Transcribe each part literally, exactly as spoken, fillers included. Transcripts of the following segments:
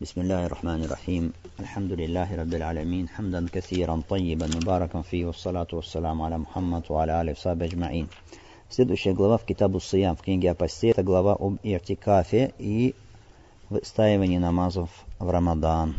بسم الله الرحمن الرحيم الحمد لله رب العالمين حمدا كثيرا طيبا مباركا فيه والصلاة والسلام على محمد وعلى آله وصحبه أجمعين. Следующая глава в Китабу Сиям, в книге о посте, это глава об иртикафе и выстаивании намазов в Рамадан.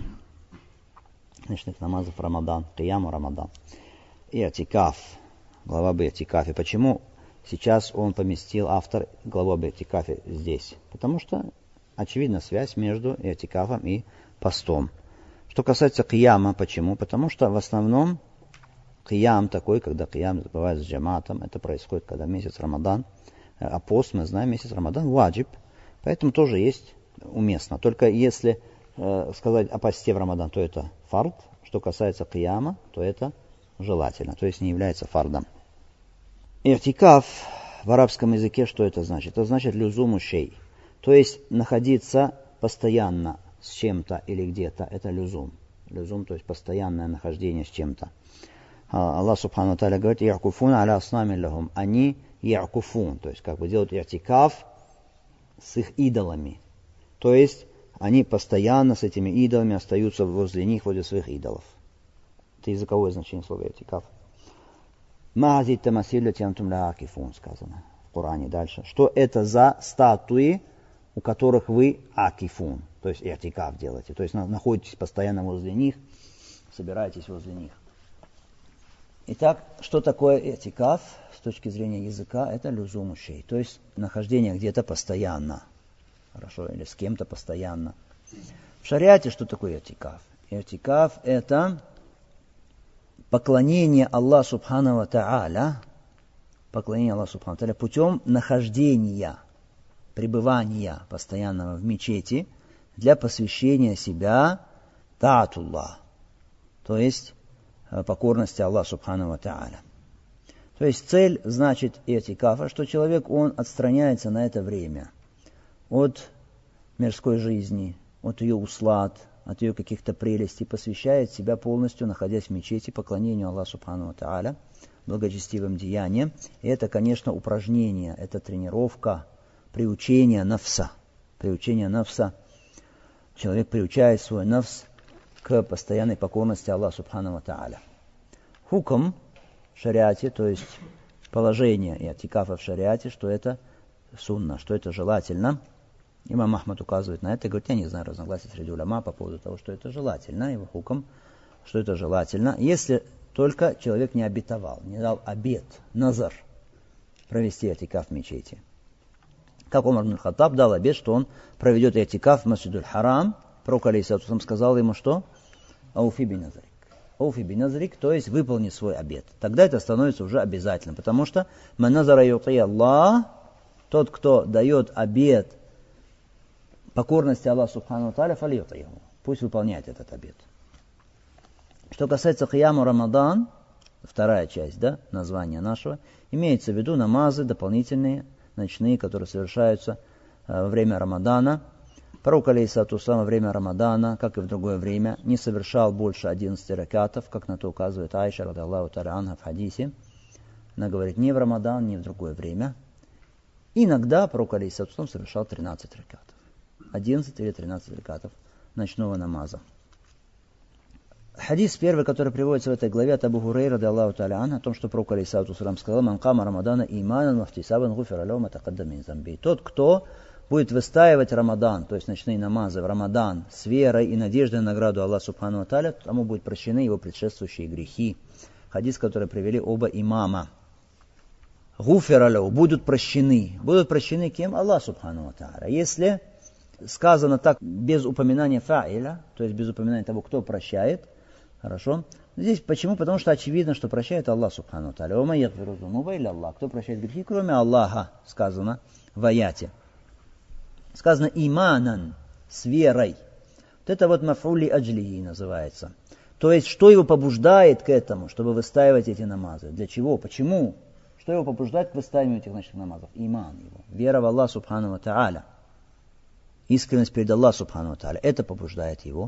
Ночных намазов в Рамадан, Кияму Рамадан. Иртикаф, глава об иртикафе. Почему сейчас он поместил, автор, главу об иртикафе здесь? Потому что очевидна связь между иртикафом и постом. Что касается кияма, почему? Потому что в основном киям такой, когда киям бывает с джаматом, это происходит, когда месяц Рамадан, а пост, мы знаем, месяц Рамадан ваджиб, поэтому тоже есть уместно. Только если э, сказать о посте в Рамадан, то это фард, что касается кияма, то это желательно, то есть не является фардом. Иртикаф в арабском языке, что это значит? Это значит люзуму шей. То есть находиться постоянно с чем-то или где-то, это люзум. Люзум, то есть постоянное нахождение с чем-то. Аллах Субхану ва Тааля говорит: «Я'куфун аля аснамин лахум». Они я'куфун, то есть как бы делают иртикаф с их идолами. То есть они постоянно с этими идолами остаются возле них, возле своих идолов. Это языковое значение слова иртикаф. «Ма'ази тамасилля тянтум ля акифун», сказано в Коране дальше. Что это за статуи, у которых вы акифун, то есть иртикаф делаете, то есть находитесь постоянно возле них, собираетесь возле них. Итак, что такое иртикаф с точки зрения языка? Это люзуму шей, то есть нахождение где-то постоянно, хорошо, или с кем-то постоянно. В шариате что такое иртикаф? Иртикаф – это поклонение Аллаху Субхану ва Тааля, поклонение Аллаху Субхану ва Тааля путем нахождения, пребывания постоянного в мечети для посвящения себя таатуллах, то есть покорности Аллаху Субхану ва Тааля. То есть цель, значит, иртикафа, что человек, он отстраняется на это время от мирской жизни, от ее услад, от ее каких-то прелестей, посвящает себя полностью, находясь в мечети, поклонению Аллаху Субхану ва Тааля, благочестивым деянием. И это, конечно, упражнение, это тренировка, приучение нафса. Приучение нафса. Человек приучает свой нафс к постоянной покорности Аллаху Субхану ва Тааля. Хукм в шариате, то есть положение иртикафа в шариате, что это сунна, что это желательно. Имам Ахмад указывает на это и говорит: я не знаю разногласий среди уляма по поводу того, что это желательно, его хукм, что это желательно, если только человек не обетовал, не дал обет, назар, провести иртикаф в мечети. Как Умар ибн Хаттаб дал обет, что он проведет иртикаф в Масджидуль Харам. Пророк алейхиссалату вассалям сказал ему, что ауфи би назрик. Ауфи би назрик, то есть выполни свой обет. Тогда это становится уже обязательным, потому что ман назара юти Аллах, тот, кто дает обет покорности Аллаху Субхану ва Тааля, фальюти ему, пусть выполняет этот обет. Что касается кияму Рамадан, вторая часть, да, названия нашего, имеется в виду намазы дополнительные, ночные, которые совершаются во время Рамадана. Пророк алейхиссалату вассалям во время Рамадана, как и в другое время, не совершал больше одиннадцати ракатов, как на то указывает Айша радиаллаху тааля анха в хадисе. Она говорит, ни в Рамадан, ни в другое время. Иногда пророк алейхиссалату вассалям совершал тринадцать ракатов. одиннадцать или тринадцать ракатов ночного намаза. Хадис первый, который приводится в этой главе от Абу Хурейра радиаллаху тааля анху, о том, что пророк алейхиссалату вассалям сказал: «Ман кама Рамадана иманан ва ихтисабан гуфира лаху ма тақаддама мин замби». Тот, кто будет выстаивать Рамадан, то есть ночные намазы в Рамадан, с верой и надеждой на награду Аллаха Субхану ва Тааля, тому будут прощены его предшествующие грехи. Хадис, который привели оба имама. Гуфира лаху, будут прощены. Будут прощены кем? Аллах Субхану ва Тааля. Если сказано так, без упоминания фа'iля, то есть без упоминания того, кто прощает, хорошо. Здесь почему? Потому что очевидно, что прощает Аллах Субхану ва Тааля. Ва ягфиру зунуба илля Аллах. Кто прощает грехи, кроме Аллаха, сказано в аяте. Сказано иманан, с верой. Вот это вот маф'ули аджлихи называется. То есть, что его побуждает к этому, чтобы выстаивать эти намазы? Для чего? Почему? Что его побуждает к выстаиванию этих ночных намазов? Иман его. Вера в Аллах Субхану ва Тааля. Искренность перед Аллахом Субхану ва Тааля. Это побуждает его.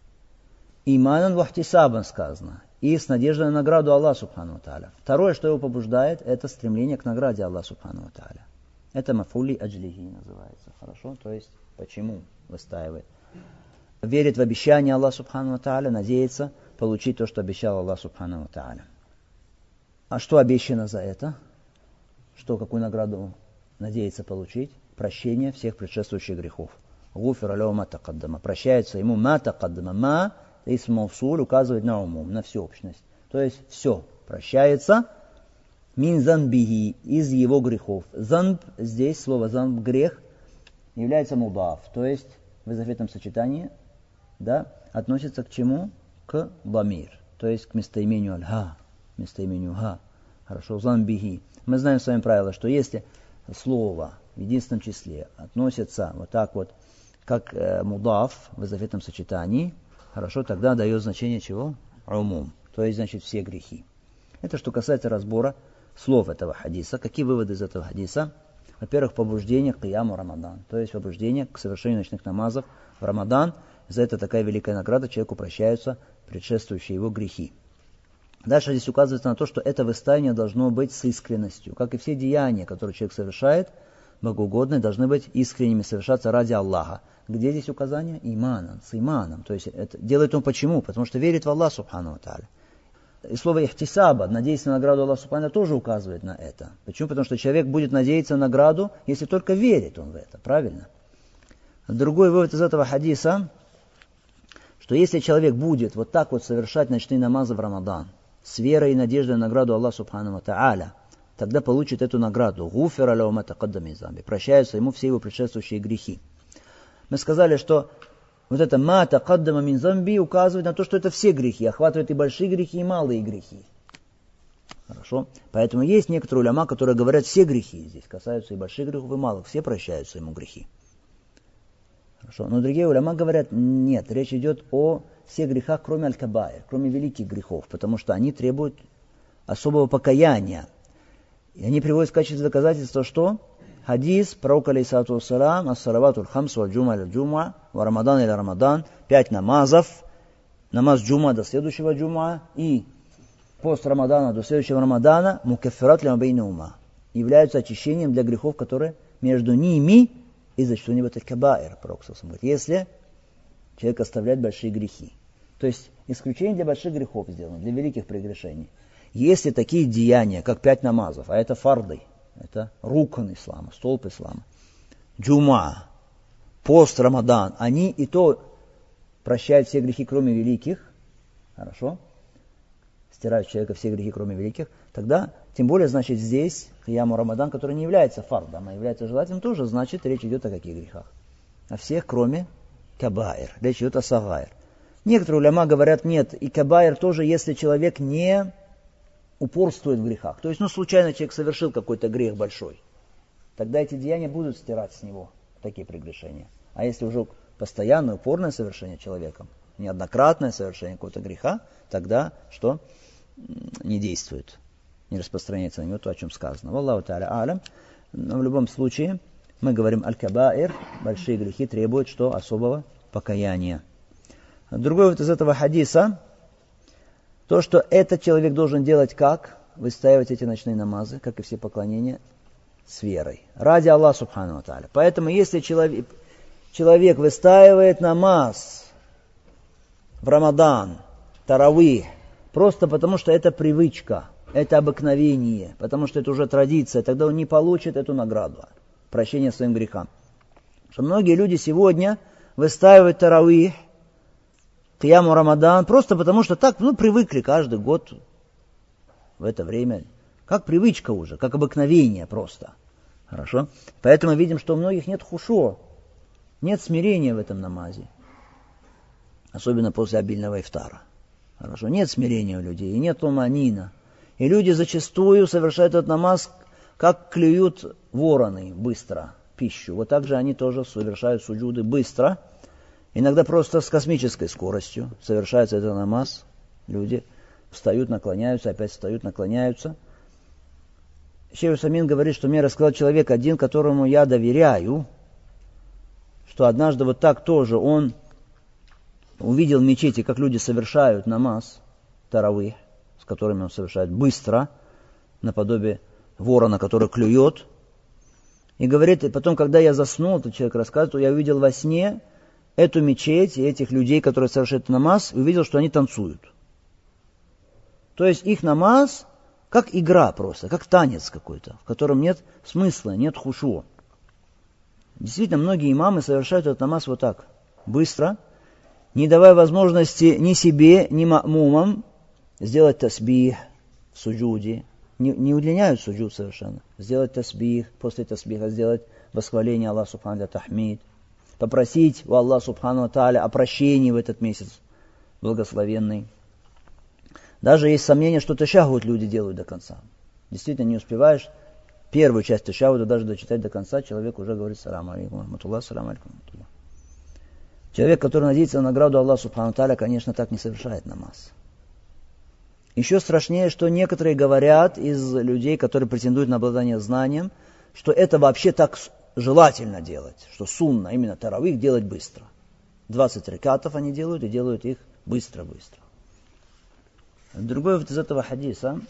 Иманан ва ихтисабан сказано. И с надеждой на награду Аллаха Субхану ва Тааля. Второе, что его побуждает, это стремление к награде Аллаха Субхану ва Тааля. Это маф'ули аджлихи называется. Хорошо? То есть, почему выстаивает? верит в обещание Аллаха Субхану ва Тааля, надеется получить то, что обещал Аллах Субхану ва Тааля. А что обещано за это? Что, какую награду надеется получить? Прощение всех предшествующих грехов. Гуфира лаху ма тақаддама. Прощается ему ма тақаддама. Ма, исм мавсуль, указывает на умум, на всеобщность. То есть все прощается мин занбихи, из его грехов. Занб, здесь слово занб, грех, является мудаф. То есть в изофетном сочетании, да, относится к чему? К ламир. То есть к местоимению аль-ха. Местоимению ха. Хорошо, занбихи. Мы знаем с вами правило, что если слово в единственном числе относится вот так вот, как э, мудаф в изофетном сочетании, хорошо, тогда дает значение чего? Умум. То есть, значит, все грехи. Это что касается разбора слов этого хадиса. Какие выводы из этого хадиса? Во-первых, побуждение к кияму Рамадан. То есть, побуждение к совершению ночных намазов в Рамадан. За это такая великая награда, человеку прощаются предшествующие его грехи. Дальше здесь указывается на то, что это выстаивание должно быть с искренностью. Как и все деяния, которые человек совершает, богоугодные, должны быть искренними, совершаться ради Аллаха. Где здесь указание? Иманом, с иманом. То есть это делает он почему? Потому что верит в Аллаха Субхану ва Тааля. И слово ихтисаба, надеяться на награду Аллаха Субхану ва Тааля, тоже указывает на это. Почему? Потому что человек будет надеяться на награду, если только верит он в это. Правильно? Другой вывод из этого хадиса, что если человек будет вот так вот совершать ночные намазы в Рамадан, с верой и надеждой на награду Аллаха Субхану ва Тааля, тогда получит эту награду. Гуфира лаху ма тақаддама мин занби. Прощаются ему все его предшествующие грехи. Мы сказали, что вот это ма тақаддама мин занби указывает на то, что это все грехи, охватывает и большие грехи, и малые грехи. Хорошо? Поэтому есть некоторые уляма, которые говорят, все грехи здесь касаются и больших грехов, и малых. Все прощаются ему грехи. Хорошо? Но другие уляма говорят, нет, речь идет о всех грехах, кроме аль-кабаир, кроме великих грехов, потому что они требуют особого покаяния. И они приводят в качестве доказательства, что хадис пророка алейхиссалату вассалам, ас-салаватуль хамс валь джума иль джума, ва рамадан или рамадан, пять намазов, намаз джума до следующего джума и пост рамадана до следующего рамадана, мукаффират лима бейнахума, являются очищением для грехов, которые между ними из-за что-нибудь аль-кабаир, пророк говорит, если человек оставляет большие грехи. То есть исключение для больших грехов сделано, для великих прегрешений. Если такие деяния, как пять намазов, а это фарды, это рукан ислама, столб ислама, джума, пост, рамадан, они и то прощают все грехи, кроме великих, хорошо, стирают с человека все грехи, кроме великих, тогда, тем более, значит, здесь кияму Рамадан, который не является фардом, а является желательным, тоже, значит, речь идет о каких грехах? О всех, кроме кабаир. Речь идет о сагаир. Некоторые уляма говорят, нет, и кабаир тоже, если человек не упорствует в грехах. То есть, ну, случайно человек совершил какой-то грех большой. Тогда эти деяния будут стирать с него такие прегрешения. А если уже постоянное, упорное совершение человеком, неоднократное совершение какого-то греха, тогда что? Не действует. Не распространяется на него то, о чем сказано. Валлаху та'аля алям. Но в любом случае, мы говорим аль-кабаир, большие грехи требуют что? Особого покаяния. Другой вот из этого хадиса, то, что этот человек должен делать как? Выстаивать эти ночные намазы, как и все поклонения, с верой. Ради Аллаха Субхану ва Тааля. Поэтому, если человек, человек выстаивает намаз в Рамадан, таравих, просто потому что это привычка, это обыкновение, потому что это уже традиция, тогда он не получит эту награду, прощение своим грехам. Что многие люди сегодня выстаивают таравих, кияму Рамадан, просто потому что так, ну, привыкли каждый год в это время, как привычка уже, как обыкновение просто. Хорошо? Поэтому видим, что у многих нет хушо, нет смирения в этом намазе. Особенно после обильного ифтара. Хорошо? Нет смирения у людей, и нет туманина. И люди зачастую совершают этот намаз, как клюют вороны быстро пищу. Вот так же они тоже совершают суджуды быстро. Иногда просто с космической скоростью совершается этот намаз. Люди встают, наклоняются, опять встают, наклоняются. Шейх Усамин говорит, что мне рассказал человек один, которому я доверяю, что однажды вот так тоже он увидел в мечети, как люди совершают намаз, таравих, с которыми он совершает быстро, наподобие ворона, который клюет. И говорит, и потом, когда я заснул, этот человек рассказывает, я увидел во сне эту мечеть и этих людей, которые совершают намаз, и увидел, что они танцуют. То есть их намаз как игра просто, как танец какой-то, в котором нет смысла, нет хушуа. Действительно, многие имамы совершают этот намаз вот так, быстро, не давая возможности ни себе, ни ма'мумам сделать тасбих в суджуде. Не, не удлиняют суджуд совершенно. Сделать тасбих, после тасбиха сделать восхваление Аллаху Субхану Тахмид. Попросить у Аллаха Субхану Тааля о прощении в этот месяц благословенный. Даже есть сомнение, что ташахуд люди делают до конца. Действительно, не успеваешь первую часть ташахуда даже дочитать до конца, человек уже говорит саламу алейкум, рахматуллах, саламу алейкум, рахматуллах. Человек, который надеется на награду Аллаха Субхану Тааля, конечно, так не совершает намаз. Еще страшнее, что некоторые говорят из людей, которые претендуют на обладание знанием, что это вообще так желательно делать, что сунна, именно таравих, делать быстро. двадцать ракатов они делают и делают их быстро-быстро. Другой вот из этого хадиса: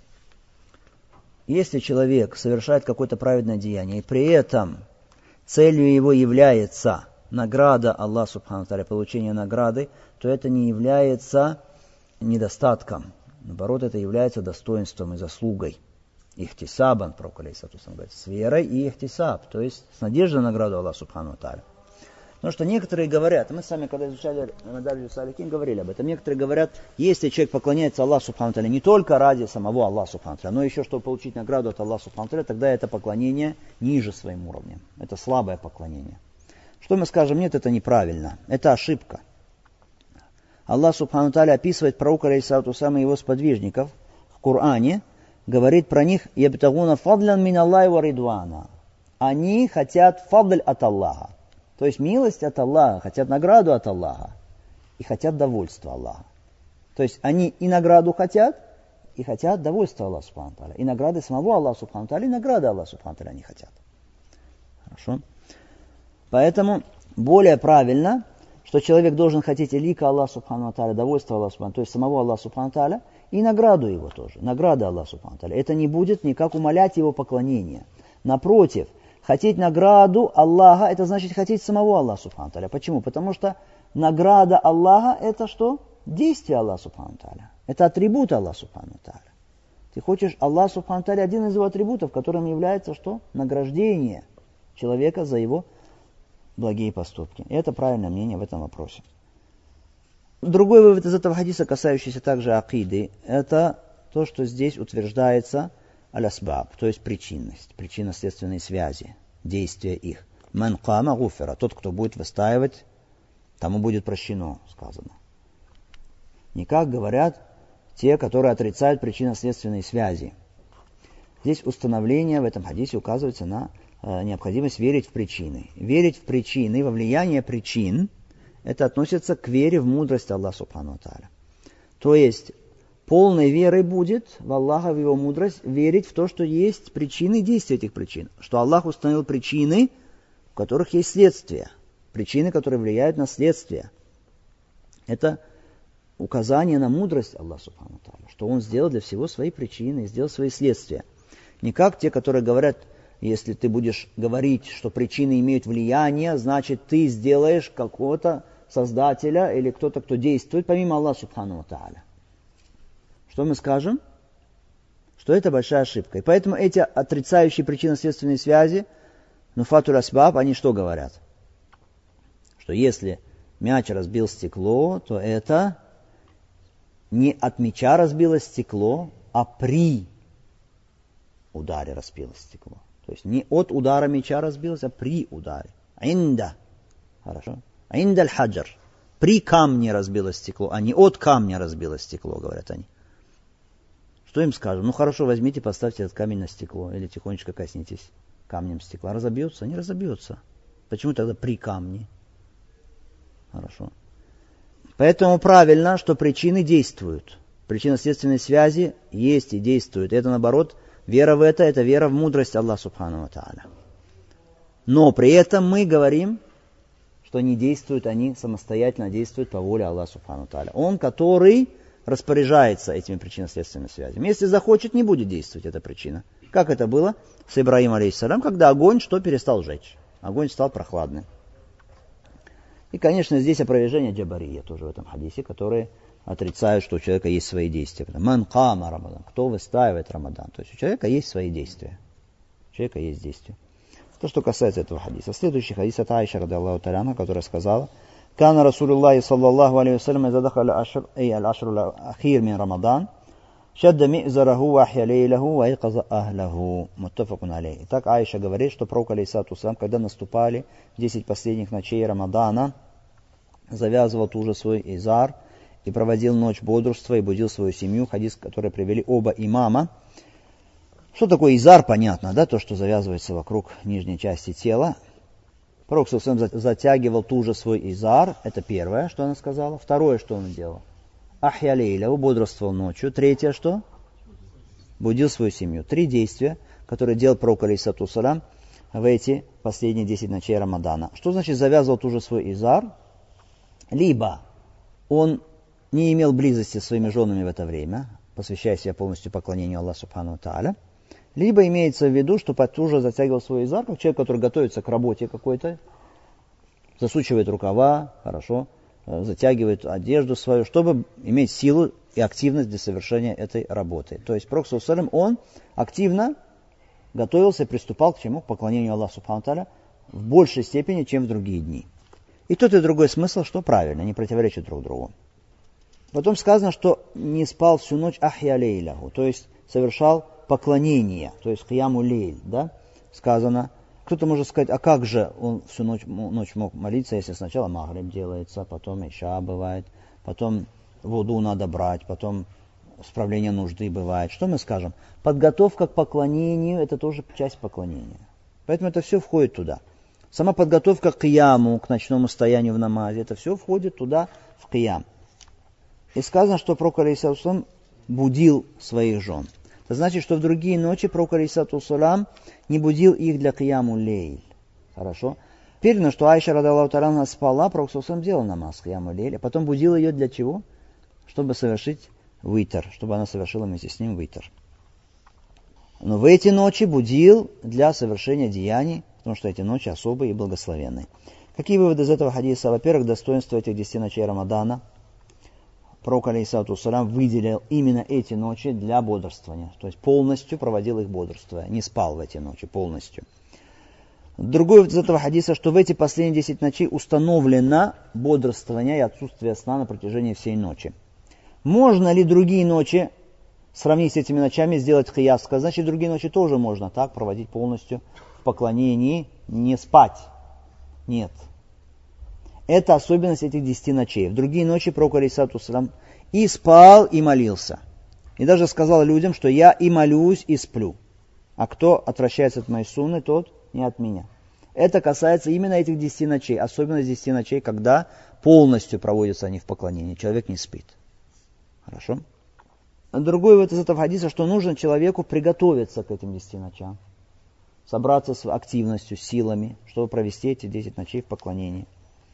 если человек совершает какое-то праведное деяние, и при этом целью его является награда Аллаха Субхану Тааля, получение награды, то это не является недостатком. Наоборот, это является достоинством и заслугой. Ихтисабан, пророк алейхиссалату вассалям говорит, с верой и ихтисаб, то есть с надеждой на награду Аллаха Субхану Тааля. Потому что некоторые говорят, мы сами, когда изучали Мадаридж ас-Саликин, говорили об этом, некоторые говорят, если человек поклоняется Аллаху Субхану Тааля не только ради самого Аллаха Субхану Тааля, но еще чтобы получить награду от Аллаха Субхану Тааля, тогда это поклонение ниже своим уровнем. Это слабое поклонение. Что мы скажем? Нет, это неправильно. Это ошибка. Аллах Субхану Тааля описывает пророка алейхиссалату вассалям и его сподвижников в Коране, говорит про них: «Ябтагуна фадлян мин Аллахи ва ридвана». Они хотят фадль от Аллаха, то есть милость от Аллаха, хотят награду от Аллаха и хотят довольства Аллаха. То есть они и награду хотят, и хотят довольства Аллаха Субхану Тааля. И награды самого Аллаха Субхану Тааля, и награды Аллаха Субхану Тааля они хотят. Хорошо? Поэтому более правильно, что человек должен хотеть и лика Аллаха Субхану Тааля, довольства Аллаха Субхану, то есть самого Аллаха Субхану Тааля, и награду его тоже, награда Аллаха Субхану Тааля. Это не будет никак умалять его поклонение. Напротив, хотеть награду Аллаха, это значит хотеть самого Аллаха Субхану Тааля. Почему? Потому что награда Аллаха это что? Действие Аллаха Субхану Тааля. Это атрибут Аллаха Субхану Тааля. Ты хочешь Аллах Субхану Тааля, один из его атрибутов, которым является что? Награждение человека за его благие поступки. И это правильное мнение в этом вопросе. Другой вывод из этого хадиса, касающийся также акиды, это то, что здесь утверждается аль-асбаб, то есть причинность, причинно-следственные связи, действия их. Ман кама гуфера, тот, кто будет выстаивать, тому будет прощено, сказано. Не как говорят те, которые отрицают причинно-следственные связи. Здесь установление в этом хадисе указывается на э, необходимость верить в причины. Верить в причины, во влияние причин, это относится к вере в мудрость Аллаха Субхану Тааля. То есть полной верой будет в Аллаха, в его мудрость, верить в то, что есть причины и действия этих причин. Что Аллах установил причины, у которых есть следствия. Причины, которые влияют на следствия. Это указание на мудрость Аллаха Субхану Тааля. Что Он сделал для всего свои причины и сделал свои следствия. Не как те, которые говорят, если ты будешь говорить, что причины имеют влияние, значит ты сделаешь какого-то создателя или кто-то, кто действует помимо Аллаха Субхану Тааля. Что мы скажем? Что это большая ошибка. И поэтому эти отрицающие причинно-следственные связи, нуфатуль асбаб, они что говорят? Что если мяч разбил стекло, то это не от мяча разбилось стекло, а при ударе разбилось стекло. То есть не от удара мяча разбилось, а при ударе. Инда. Хорошо. Инда аль-хаджар. При камне разбилось стекло, а не от камня разбилось стекло, говорят они. Что им скажем? Ну хорошо, возьмите, поставьте этот камень на стекло, или тихонечко коснитесь камнем стекла. Разобьется? Не разобьется. Почему тогда при камне? Хорошо. Поэтому правильно, что причины действуют. Причинно-следственные связи есть и действуют. Это наоборот, вера в это, это вера в мудрость Аллаха Субхану Тааля. Но при этом мы говорим, что не действуют они самостоятельно, действуют по воле Аллаха Субхану Тааля. Он, который распоряжается этими причинно-следственными связями. Если захочет, не будет действовать эта причина. Как это было с Ибраимом алейхиссалям, когда огонь что перестал жечь? Огонь стал прохладным. И, конечно, здесь опровержение джабария тоже в этом хадисе, которые отрицают, что у человека есть свои действия. Ман кама Рамадан. Кто выстаивает Рамадан? То есть у человека есть свои действия. У человека есть действия. То, что касается этого хадиса. Следующий хадис от Аиша, ради Аллаху та'аля, которая сказала: «Кана Расулуллахи саллаллаху алейхи вассалям иза дахаля ашр, эй аль-ашру ахир мин Рамадан, шадда ми'зараху ва ахья лейлаху ва айказа ахлаху». Муттафакун алейх. Итак, Аиша говорит, что пророк алейхиссалату вассалям, когда наступали десять последних ночей Рамадана, завязывал туже свой изар и проводил ночь бодрства и будил свою семью. Хадис, который привели оба имама. Что такое изар, понятно, да, то, что завязывается вокруг нижней части тела. Пророк затягивал туже свой изар, это первое, что она сказала. Второе, что он делал: ахья лейля, бодрствовал ночью. Третье, что? Будил свою семью. Три действия, которые делал пророк алейхиссалату вассалям в эти последние десять ночей Рамадана. Что значит завязывал туже свой изар? Либо он не имел близости с своими женами в это время, посвящая себя полностью поклонению Аллаху субхану ва тааля, либо имеется в виду, что потуже затягивал свой изар, как человек, который готовится к работе какой-то, засучивает рукава, хорошо, затягивает одежду свою, чтобы иметь силу и активность для совершения этой работы. То есть пророк саллаллаху алейхи ва саллям, он активно готовился и приступал к чему? К поклонению Аллаху субхану ва тааля в большей степени, чем в другие дни. И тот и другой смысл, что правильно, не противоречит друг другу. Потом сказано, что не спал всю ночь ахья лейляху, то есть совершал поклонение, то есть кияму лейль, да, сказано. Кто-то может сказать, а как же он всю ночь, ночь мог молиться, если сначала магриб делается, потом иша бывает, потом вуду надо брать, потом справление нужды бывает. Что мы скажем? Подготовка к поклонению – это тоже часть поклонения. Поэтому это все входит туда. Сама подготовка к кияму, к ночному стоянию в намазе, это все входит туда, в киям. И сказано, что пророк алейхиссалату вассалям будил своих жен. Это значит, что в другие ночи пророк алейхиссалату вассалям не будил их для кияму лейль. Хорошо? Передано, что Аиша ради Аллаху та'аля спала, пророк саллаллаху алейхи ва саллям делал намаз кияму лейль, а потом будил ее для чего? Чтобы совершить витр, чтобы она совершила вместе с ним витр. Но в эти ночи будил для совершения деяний, потому что эти ночи особые и благословенные. Какие выводы из этого хадиса? Во-первых, достоинство этих десяти ночей Рамадана. Пророк алейхиссалату вассалям выделил именно эти ночи для бодрствования. То есть полностью проводил их бодрствуя. Не спал в эти ночи полностью. Другой вывод из этого хадиса, что в эти последние десять ночей установлено бодрствование и отсутствие сна на протяжении всей ночи. Можно ли другие ночи сравнить с этими ночами, сделать кияс? Значит, другие ночи тоже можно так проводить полностью в поклонении, не спать. Нет. Это особенность этих десяти ночей. В другие ночи пророк алейхиссалату вассалям и спал, и молился. И даже сказал людям, что я и молюсь, и сплю. А кто отвращается от моей сунны, тот не от меня. Это касается именно этих десяти ночей. Особенность десяти ночей, когда полностью проводятся они в поклонении. Человек не спит. Хорошо? А другой вывод из этого хадиса, что нужно человеку приготовиться к этим десяти ночам. Собраться с активностью, силами, чтобы провести эти десять ночей в поклонении.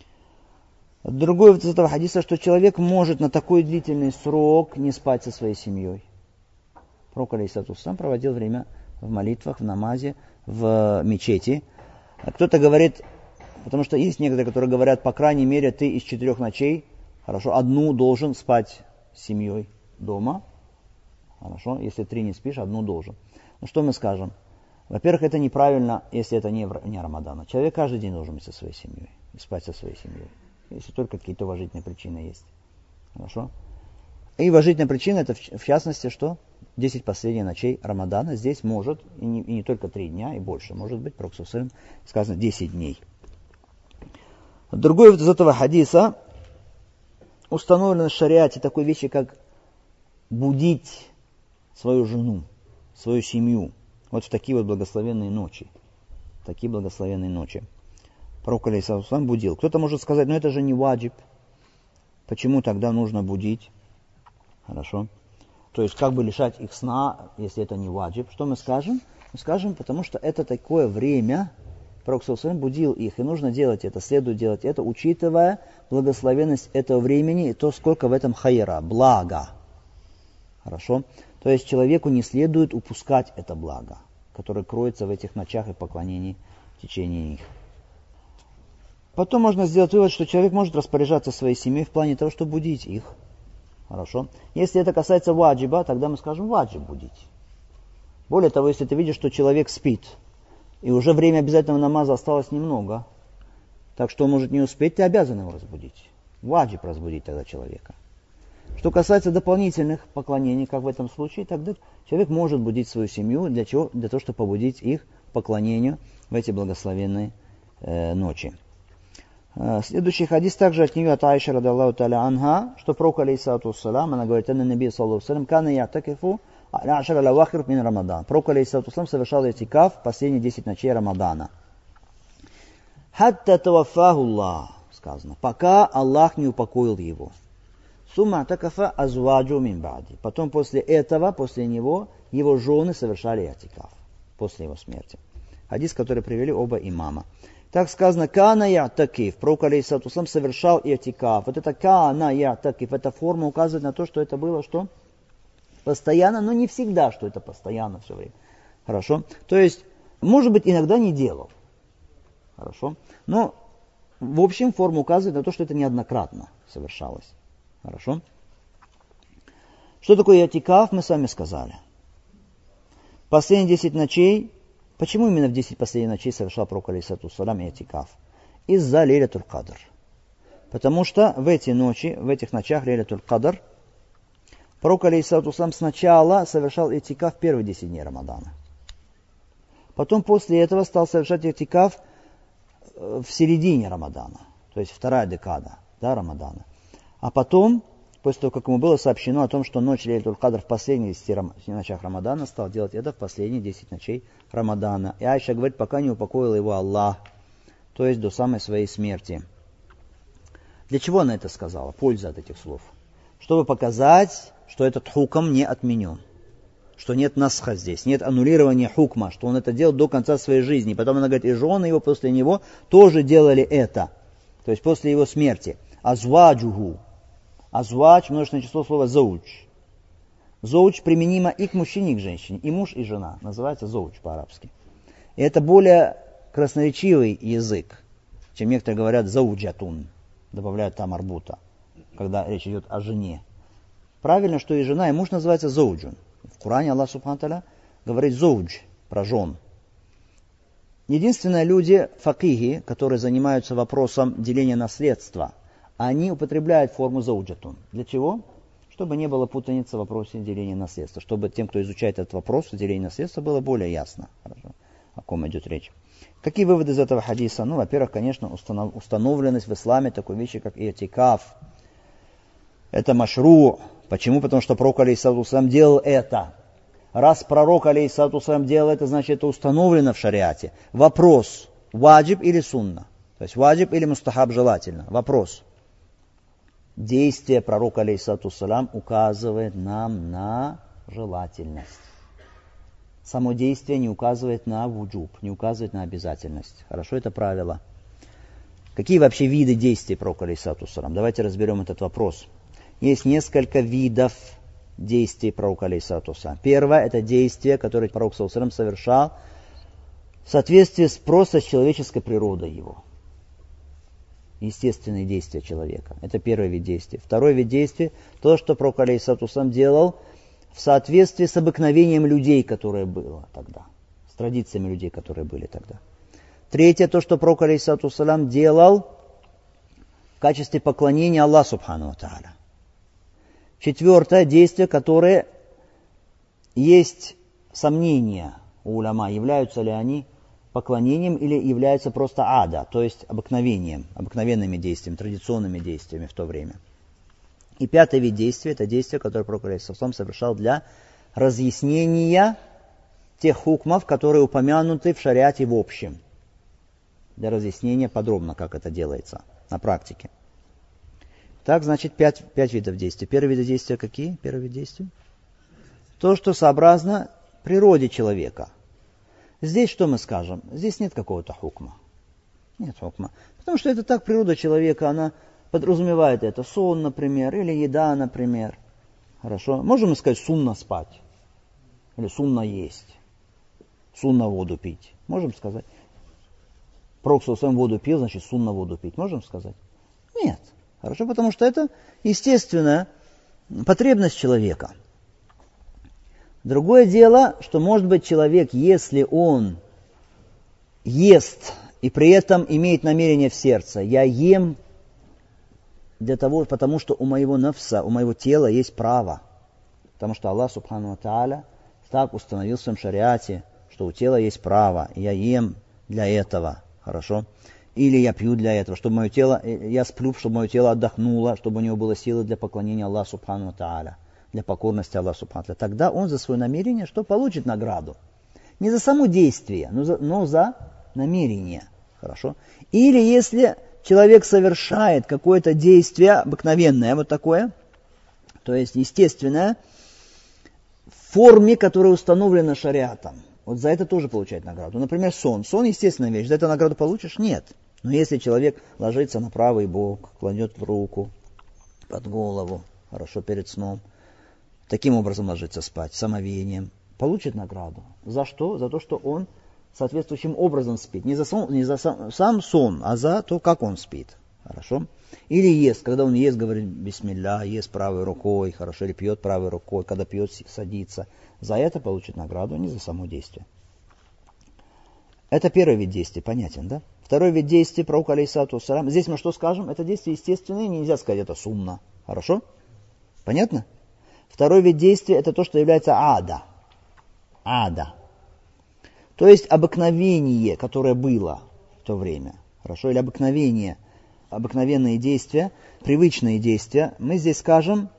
Другой вывод из этого хадиса, что человек может на такой длительный срок не спать со своей семьей. Пророк алейхиссалату вассалям проводил время в молитвах, в намазе, в мечети. Кто-то говорит, потому что есть некоторые, которые говорят, по крайней мере, ты из четырех ночей, хорошо, одну должен спать с семьей дома. Хорошо, если три не спишь, одну должен. Ну что мы скажем? Во-первых, это неправильно, если это не, не Рамадан. Человек каждый день должен быть со своей семьей, и спать со своей семьей. Если только какие-то уважительные причины есть. Хорошо? И уважительная причина, это в, в частности, что десять последних ночей Рамадана здесь может, и не, и не только три дня, и больше, может быть, пророк саллаллаху алейхи ва саллям сказано десять дней. Другой из этого хадиса установлено в шариате такой вещи, как будить свою жену, свою семью. Вот в такие вот благословенные ночи. Такие благословенные ночи. Пророк алейхиссалату вассалям будил. Кто-то может сказать, ну это же не ваджиб. Почему тогда нужно будить? Хорошо. То есть как бы лишать их сна, если это не ваджиб. Что мы скажем? Мы скажем, потому что это такое время, пророк саллаллаху алейхи ва саллям будил их. И нужно делать это, следует делать это, учитывая благословенность этого времени и то, сколько в этом хайра, блага. Хорошо. То есть человеку не следует упускать это благо, которое кроется в этих ночах и поклонении в течение них. Потом можно сделать вывод, что человек может распоряжаться своей семьей в плане того, чтобы будить их. Хорошо. Если это касается ваджиба, тогда мы скажем ваджиб будить. Более того, если ты видишь, что человек спит, и уже время обязательного намаза осталось немного, так что он может не успеть, ты обязан его разбудить. Ваджиб разбудить тогда человека. Что касается дополнительных поклонений, как в этом случае, тогда человек может будить свою семью. Для чего? Для того, чтобы побудить их к поклонению в эти благословенные э, ночи. Э, следующий хадис также от нее, от Аиши, радаллаху та'аля анха, что пророк, алейхиссалату вассалам, она говорит, анна наби, саллаллаху алейхи ва саллям, кана я'такифу аль-ашар аль-авахир мин Рамадан. Пророк, алейхиссалату вассалам, совершал этикаф в последние десять ночей Рамадана. Хатта таваффаху Аллах, сказано, пока Аллах не упокоил его. Сумма атакафа азваджу мин ба'ди. Потом после этого, после него, его жены совершали атикаф. После его смерти. Хадис, который привели оба имама. Так сказано, кана я'такиф. Пророк, алейхиссалату вассалам, совершал атикаф. Вот это кана я'такиф, эта форма указывает на то, что это было что? Постоянно, но не всегда, что это постоянно все время. Хорошо? То есть, может быть, иногда не делал. Хорошо? Но, в общем, форма указывает на то, что это неоднократно совершалось. Хорошо? Что такое атикаф, мы с вами сказали. Последние десять ночей. Почему именно в десять последних ночей совершал пророк, алейхиссалату вассалам, атикаф? Из-за лейлятуль кадр. Потому что в эти ночи, в этих ночах лейлятуль кадр, пророк, алейхиссалату вассалам, сначала совершал атикаф в первые десять дней Рамадана. Потом после этого стал совершать атикаф в середине Рамадана. То есть вторая декада, да, Рамадана. А потом, после того, как ему было сообщено о том, что ночь Лейлятуль Кадр в последних десяти ночах Рамадана, стал делать это в последние десять ночей Рамадана. И Айша говорит, пока не упокоил его Аллах, то есть до самой своей смерти. Для чего она это сказала? Польза от этих слов. Чтобы показать, что этот хукм не отменен. Что нет насха здесь, нет аннулирования хукма, что он это делал до конца своей жизни. Потом она говорит, и жены его после него тоже делали это. То есть после его смерти. Азваджуху. Азвадж, множественное число слова зауч. Зауч применимо и к мужчине, и к женщине. И муж, и жена. Называется зауч по-арабски. И это более красноречивый язык, чем некоторые говорят зауджатун. Добавляют там арбута, когда речь идет о жене. Правильно, что и жена, и муж называется зауджун. В Коране Аллах Субхану Тааля говорит зоудж, про жен. Единственные люди, факихи, которые занимаются вопросом деления наследства, они употребляют форму зауджатун. Для чего? Чтобы не было путаницы в вопросе деления наследства. Чтобы тем, кто изучает этот вопрос, деления наследства, было более ясно, хорошо, о ком идет речь. Какие выводы из этого хадиса? Ну, во-первых, конечно, установ, установленность в исламе такой вещи, как иатикаф. Это машру. Почему? Потому что пророк, алейхиссалату вассалам, делал это. Раз пророк, алейхиссалату вассалам, делал это, значит, это установлено в шариате. Вопрос, ваджиб или сунна? То есть ваджиб или мустахаб желательно? Вопрос. Действие пророка, алейхиссалату вассалам, указывает нам на желательность. Само действие не указывает на вуджуб, не указывает на обязательность. Хорошо, это правило. Какие вообще виды действий пророка, алейхиссалату вассалам? Давайте разберем этот вопрос. Есть несколько видов действий пророка, алейхиссалату вассалам. Первое – это действие, которое пророк, саллаллаху алейхи ва саллям, совершал в соответствии с просто с человеческой природой его. Естественные действия человека. Это первый вид действия. Второй вид действия – то, что пророк, алейхиссалату вассалам, делал в соответствии с обыкновением людей, которое было тогда. С традициями людей, которые были тогда. Третье – то, что пророк, алейхиссалату вассалам, делал в качестве поклонения Аллаху Субхану ва Тааля. Четвертое действие, которое есть сомнения у уляма, являются ли они поклонением или являются просто ада, то есть обыкновением, обыкновенными действиями, традиционными действиями в то время. И пятый вид действия – это действие, которое пророк, алейхиссалату вассалам, совершал для разъяснения тех хукмов, которые упомянуты в шариате в общем. Для разъяснения подробно, как это делается на практике. Так, значит, пять, пять видов действий. Первый вид действия какие? Первый вид действий? То, что сообразно природе человека. Здесь что мы скажем? Здесь нет какого-то хукма. Нет хукма. Потому что это так, природа человека, она подразумевает это. Сон, например, или еда, например. Хорошо. Можем мы сказать сунна спать? Или сунна есть? Сунна воду пить? Можем сказать? Пророк сам воду пил, значит сунна воду пить. Можем сказать? Нет. Хорошо, потому что это естественная потребность человека. Другое дело, что может быть человек, если он ест и при этом имеет намерение в сердце, я ем для того, потому что у моего нафса, у моего тела есть право. Потому что Аллах Субхану ва Тааля так установил в своем шариате, что у тела есть право, и я ем для этого, хорошо? Или я пью для этого, чтобы мое тело, я сплю, чтобы мое тело отдохнуло, чтобы у него было силы для поклонения Аллаху Субхану ва Тааля, для покорности Аллаху Субхану ва Тааля. Тогда он за свое намерение что получит награду? Не за само действие, но за, но за намерение, хорошо? Или если человек совершает какое-то действие обыкновенное, вот такое, то есть естественное, в форме, которая установлена шариатом. Вот за это тоже получает награду. Например, сон. Сон естественная вещь. За это награду получишь? Нет. Но если человек ложится на правый бок, кладет руку под голову, хорошо, перед сном, таким образом ложится спать, самовением, получит награду. За что? За то, что он соответствующим образом спит. Не за, сон, не за сам, сам сон, а за то, как он спит. Хорошо? Или ест, когда он ест, говорит бисмилля, ест правой рукой, хорошо, или пьет правой рукой, когда пьет, садится. За это получит награду, а не за само действие. Это первый вид действия, понятен, да? Второй вид действия, пророк алейхиссалату вассалям. Здесь мы что скажем? Это действие естественное, нельзя сказать, это сунна. Хорошо? Понятно? Второй вид действия, это то, что является ада. Ада. То есть обыкновение, которое было в то время. Хорошо? Или обыкновение, обыкновенные действия, привычные действия. Мы здесь скажем,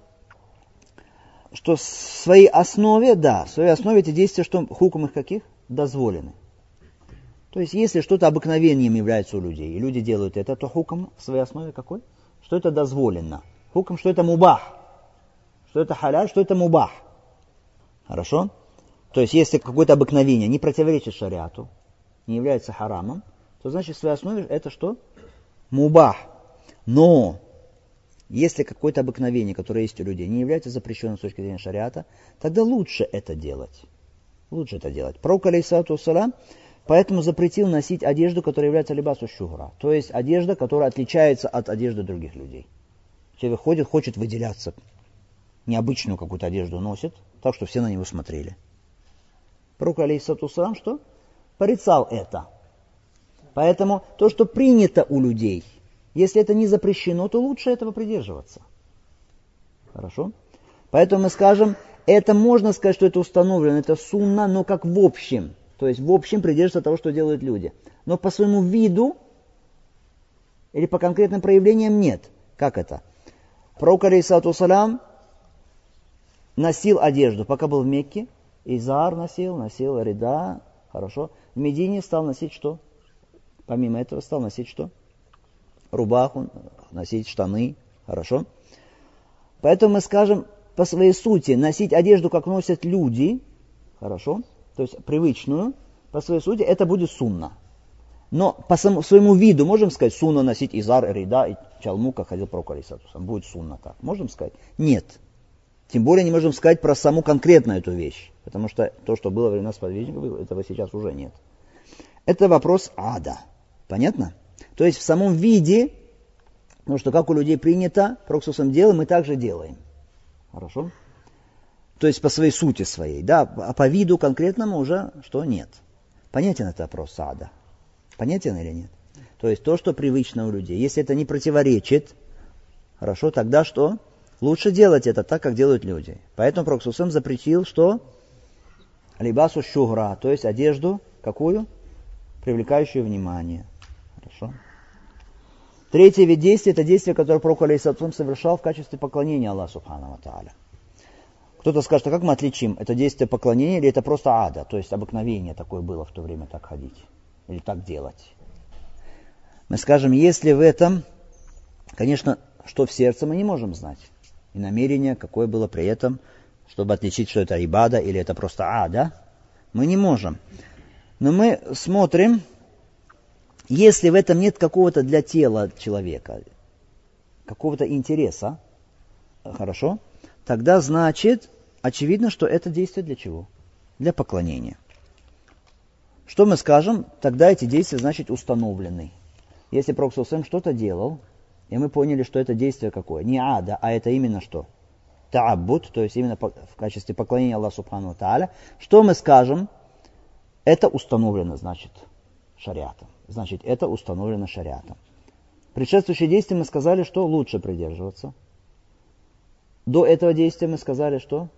что в своей основе, да, в своей основе эти действия, что хукм их каких? Дозволены. То есть, если что-то обыкновением является у людей, и люди делают это, то хукм в своей основе какой? Что это дозволено. Хукм, что это мубах. Что это халяль, что это мубах. Хорошо? То есть, если какое-то обыкновение не противоречит шариату, не является харамом, то значит, в своей основе это что? Мубах. Но если какое-то обыкновение, которое есть у людей, не является запрещенным с точки зрения шариата, тогда лучше это делать. Лучше это делать. Пророк алейхиссалату вассалям поэтому запретил носить одежду, которая является либасу шухра. То есть одежда, которая отличается от одежды других людей. Человек ходит, хочет выделяться. Необычную какую-то одежду носит, так что все на него смотрели. Пророк алейхиссалату вассалям что? Порицал это. Поэтому то, что принято у людей, если это не запрещено, то лучше этого придерживаться. Хорошо? Поэтому мы скажем, это можно сказать, что это установлено, это сунна, но как в общем. То есть в общем придерживаться того, что делают люди. Но по своему виду или по конкретным проявлениям нет. Как это? Пророк алейхиссалату вассалям носил одежду, пока был в Мекке. Изар носил, носил рида. Хорошо. В Медине стал носить что? Помимо этого стал носить что? Рубаху, носить штаны. Хорошо. Поэтому мы скажем, по своей сути, носить одежду, как носят люди. Хорошо. То есть привычную, по своей сути, это будет сунна. Но по самому, своему виду можем сказать, сунна носить изар, рида и чалму, как ходил пророк алейхиссалату вассалям. Будет сунна так. Можем сказать? Нет. Тем более не можем сказать про саму конкретно эту вещь. Потому что то, что было во времена сподвижников, этого сейчас уже нет. Это вопрос ада. Понятно? То есть в самом виде, потому что как у людей принято, пророк саллаллаху делаем, мы также делаем. Хорошо? То есть по своей сути своей, да, а по виду конкретному уже что нет. Понятен это вопрос ада? Понятен или нет? То есть то, что привычно у людей. Если это не противоречит, хорошо, тогда что? Лучше делать это так, как делают люди. Поэтому пророк саллаллаху алейхи ва саллям запретил что? Либасу шухра, то есть одежду, какую? Привлекающую внимание. Хорошо. Третий вид действия, это действие, которое пророк алейхиссалату вассалям совершал в качестве поклонения Аллаху субхану ва тааля. Кто-то скажет, а как мы отличим, это действие поклонения или это просто ада, то есть обыкновение такое было в то время так ходить или так делать. Мы скажем, если в этом, конечно, что в сердце мы не можем знать. И намерение, какое было при этом, чтобы отличить, что это ибада или это просто ада, мы не можем. Но мы смотрим, если в этом нет какого-то для тела человека, какого-то интереса, хорошо, тогда значит, очевидно, что это действие для чего? Для поклонения. Что мы скажем? Тогда эти действия, значит, установлены. Если Пророк саллаллаху алейхи ва саллям что-то делал, и мы поняли, что это действие какое? Не ада, а это именно что? Та'аббуд, то есть именно в качестве поклонения Аллаху Субхану ва Тааля. Что мы скажем? Это установлено, значит, шариатом. Значит, это установлено шариатом. Предшествующее действие мы сказали, что лучше придерживаться. До этого действия мы сказали, что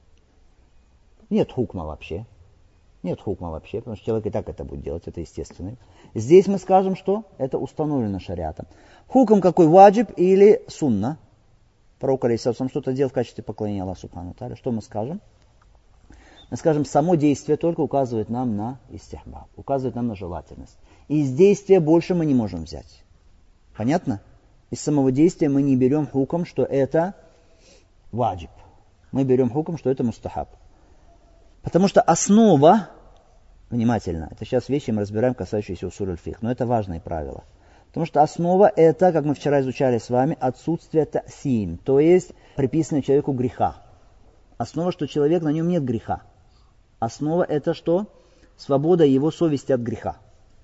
нет хукма вообще. Нет хукма вообще, потому что человек и так это будет делать, это естественно. Здесь мы скажем, что это установлено шариатом. Хукм какой? Ваджиб или сунна? Пророк алейхиссалам что-то делал в качестве поклонения Аллаху Субхану ва Тааля. Что мы скажем? Мы скажем, само действие только указывает нам на истихбаб, указывает нам на желательность. И из действия больше мы не можем взять. Понятно? Из самого действия мы не берем хукм, что это ваджиб. Мы берем хукм, что это мустахаб. Потому что основа, внимательно, это сейчас вещи мы разбираем, касающиеся усуль аль-фикх, но это важные правила. Потому что основа это, как мы вчера изучали с вами, отсутствие та'сим, то есть приписанное человеку греха. Основа, что человек, на нем нет греха. Основа это что? Свобода его совести от греха.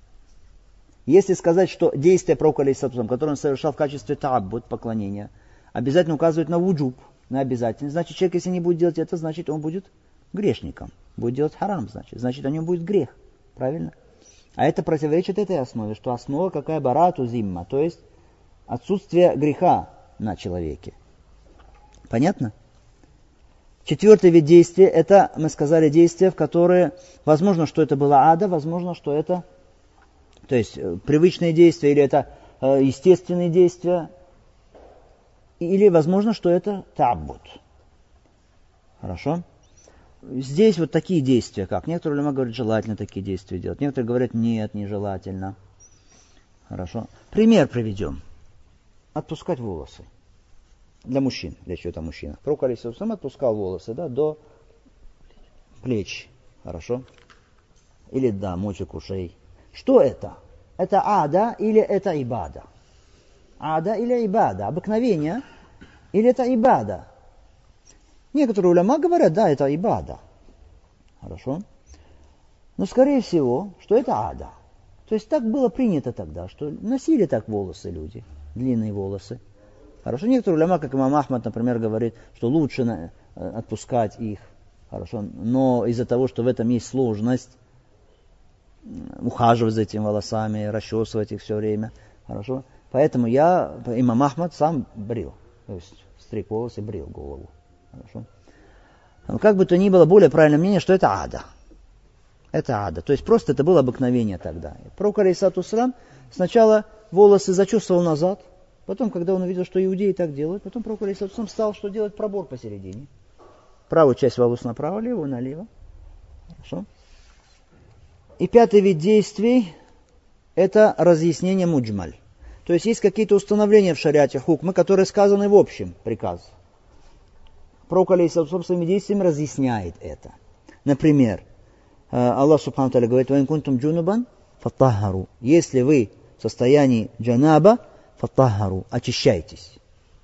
Если сказать, что действие пророка алейхиссалам, которое он совершал в качестве та'аббуд, поклонения, обязательно указывает на вуджуб, на обязательность, значит, человек, если не будет делать это, значит, он будет грешником. Будет делать харам, значит. Значит, о нем будет грех. Правильно? А это противоречит этой основе, что основа какая? Барату зимма, то есть отсутствие греха на человеке. Понятно? Четвертый вид действия, это, мы сказали, действия, в которые, возможно, что это было ада, возможно, что это, то есть, привычные действия, или это э, естественные действия, или, возможно, что это та'аббуд. Хорошо? Здесь вот такие действия, как некоторые улама говорят, желательно такие действия делать, некоторые говорят, нет, нежелательно. Хорошо. Пример приведем. Отпускать волосы. Для мужчин, для чего-то мужчина. Пророк алейхиссалам отпускал волосы, да, до плеч. Хорошо. Или, да, мочек ушей. Что это? Это ада или это ибада? Ада или ибада? Обыкновение или это ибада? Некоторые уляма говорят, да, это ибада. Хорошо. Но, скорее всего, что это ада. То есть так было принято тогда, что носили так волосы люди, длинные волосы. Хорошо. Некоторые уляма, как имам Ахмад, например, говорит, что лучше на, отпускать их. Хорошо. Но из-за того, что в этом есть сложность, ухаживать за этими волосами, расчесывать их все время. Хорошо. Поэтому я, имам Ахмад, сам брил. То есть стриг волосы, брил голову. Хорошо. Но как бы то ни было, более правильное мнение, что это ада. Это ада. То есть просто это было обыкновение тогда. Пророк алейхиссалату вассалям сначала волосы зачесывал назад, потом, когда он увидел, что иудеи так делают, потом пророк алейхиссалату вассалям стал, что делать пробор посередине. Правую часть волос направо, левую налево. Хорошо. И пятый вид действий – это разъяснение муджмаль. То есть есть какие-то установления в шариате хукмы, которые сказаны в общем приказе. Пророк алейхиссалату своими действиями разъясняет это. Например, Аллах Субхану ва Тааля говорит: «Ва ин кунтум джунубан фаттахару». Если вы в состоянии джанаба, фаттахару, очищайтесь.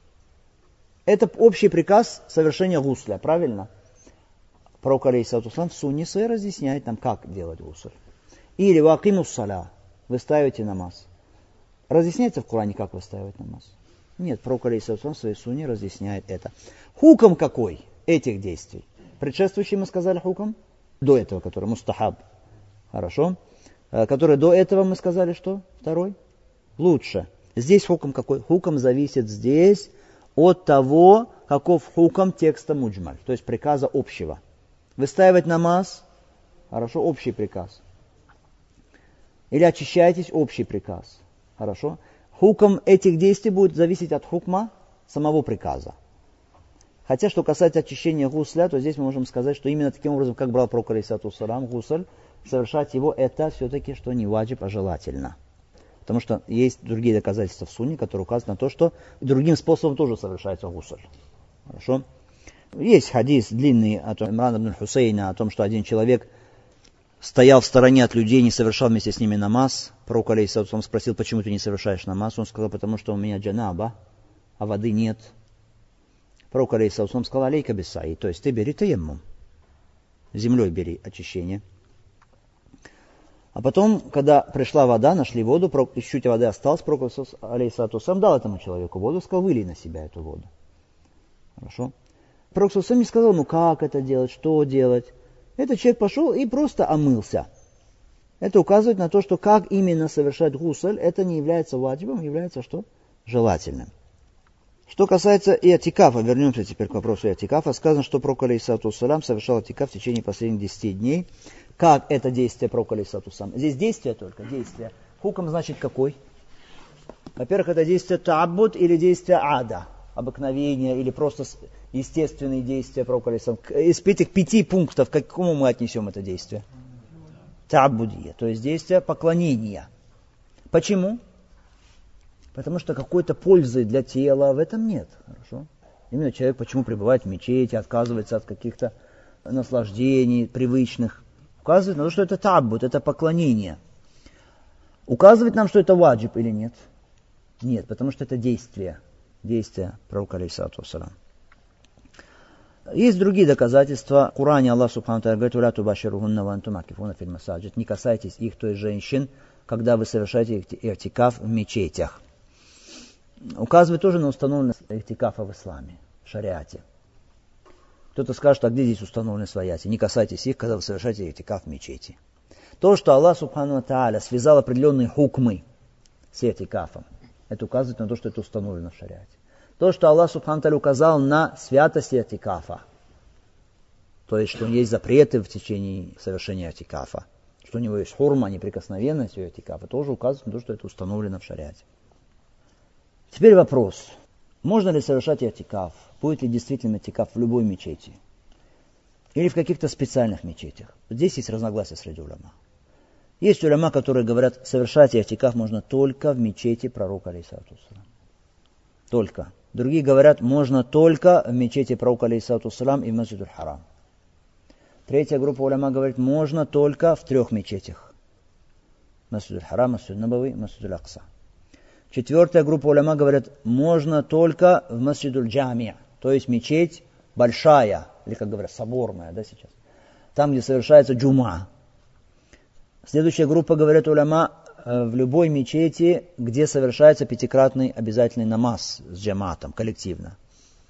Это общий приказ совершения гусля, правильно? Пророк алейхиссалату в сунне своей разъясняет нам, как делать гусль. Или ва акимус саля, вы ставите намаз. Разъясняется в Коране, как выставить намаз? Нет, пророк алейхиссалату в своей сунне разъясняет это. Хукм какой этих действий? Предшествующий мы сказали хукм? До этого, который мустахаб. Хорошо. Который до этого мы сказали, что? Второй? Лучше. Здесь хукм какой? Хукм зависит здесь от того, каков хукм текста муджмаль, то есть приказа общего. Выстаивать намаз, хорошо, общий приказ. Или очищайтесь, общий приказ. Хорошо. Хукм этих действий будет зависеть от хукма самого приказа. Хотя, что касается очищения гусля, то здесь мы можем сказать, что именно таким образом, как брал пророк алейхиссалату вассалам гусль, совершать его, это все-таки, что не ваджиб, а желательно. Потому что есть другие доказательства в сунне, которые указывают на то, что другим способом тоже совершается гусль. Хорошо. Есть хадис длинный от Имрана ибн Хусейна о том, что один человек стоял в стороне от людей, не совершал вместе с ними намаз. Пророк алейхиссалату вассалам спросил: почему ты не совершаешь намаз? Он сказал: потому что у меня джанаба, а воды нет. Пророк алейхиссалату вассалам сказал: алейка бисаи, то есть ты бери таяммум. Землей бери очищение. А потом, когда пришла вода, нашли воду, чуть-чуть воды осталось, пророк, алейхиссалату вассалям, дал этому человеку воду, сказал, вылей на себя эту воду. Хорошо? Пророк не сказал, ну как это делать, что делать. Этот человек пошел и просто омылся. Это указывает на то, что как именно совершать гусль, это не является ваджибом, является что? Желательным. Что касается иатикафа, вернемся теперь к вопросу иатикафа, сказано, что пророк алейхиссалату вассалям совершал иатикаф в течение последних десяти дней. Как это действие пророка алейхиссалату вассалям? Здесь действие только, действие. Хукм значит какой? Во-первых, это действие та'аббуд или действие ада, обыкновение или просто естественные действия пророка алейхиссалату вассалям. Из этих пяти пунктов, к какому мы отнесем это действие? Та'аббудия, то есть действие поклонения. Почему? Потому что какой-то пользы для тела в этом нет. Хорошо? Именно человек почему пребывает в мечети, отказывается от каких-то наслаждений привычных. Указывает на то, что это та'аббуд, это поклонение. Указывает нам, что это ваджиб или нет? Нет, потому что это действие. Действие пророка алейхиссалату вассалям. Есть другие доказательства. В Коране Аллах субхану ва тааля говорит: «Ла тубаширухунна ва антум акифуна фил масаджид». Не касайтесь их, то есть женщин, когда вы совершаете и'тикаф в мечетях. Указывает тоже на установленность и'тикафа в исламе, в шариате. Кто-то скажет, а где здесь установленность в аяте? Не касайтесь их, когда вы совершаете и'тикаф в мечети. То, что Аллах субхану ва тааля связал определенные хукмы с и'тикафом, это указывает на то, что это установлено в шариате. То, что Аллах субхану ва тааля указал на святость и'тикафа, то есть, что есть запреты в течение совершения и'тикафа, что у него есть хурма, неприкосновенность и'тикафа, тоже указывает на то, что это установлено в шариате. Теперь вопрос. Можно ли совершать и'тикаф? Будет ли действительно и'тикаф в любой мечети? Или в каких-то специальных мечетях? Здесь есть разногласия среди уляма. Есть уляма, которые говорят, совершать и'тикаф можно только в мечети пророка алейхиссалату вассалям. Только. Другие говорят, можно только в мечети пророка алейхиссалату вассалям и в Масджид аль-Харам. Третья группа уляма говорит, можно только в трех мечетях. Масджид аль-Харам, Масджид аль-Набави, Масджид аль-Акса. Четвертая группа уляма говорит, можно только в Масджид аль-Джами, то есть мечеть большая, или, как говорят, соборная, да, сейчас. Там, где совершается джума. Следующая группа, говорит уляма, в любой мечети, где совершается пятикратный обязательный намаз с джаматом, коллективно.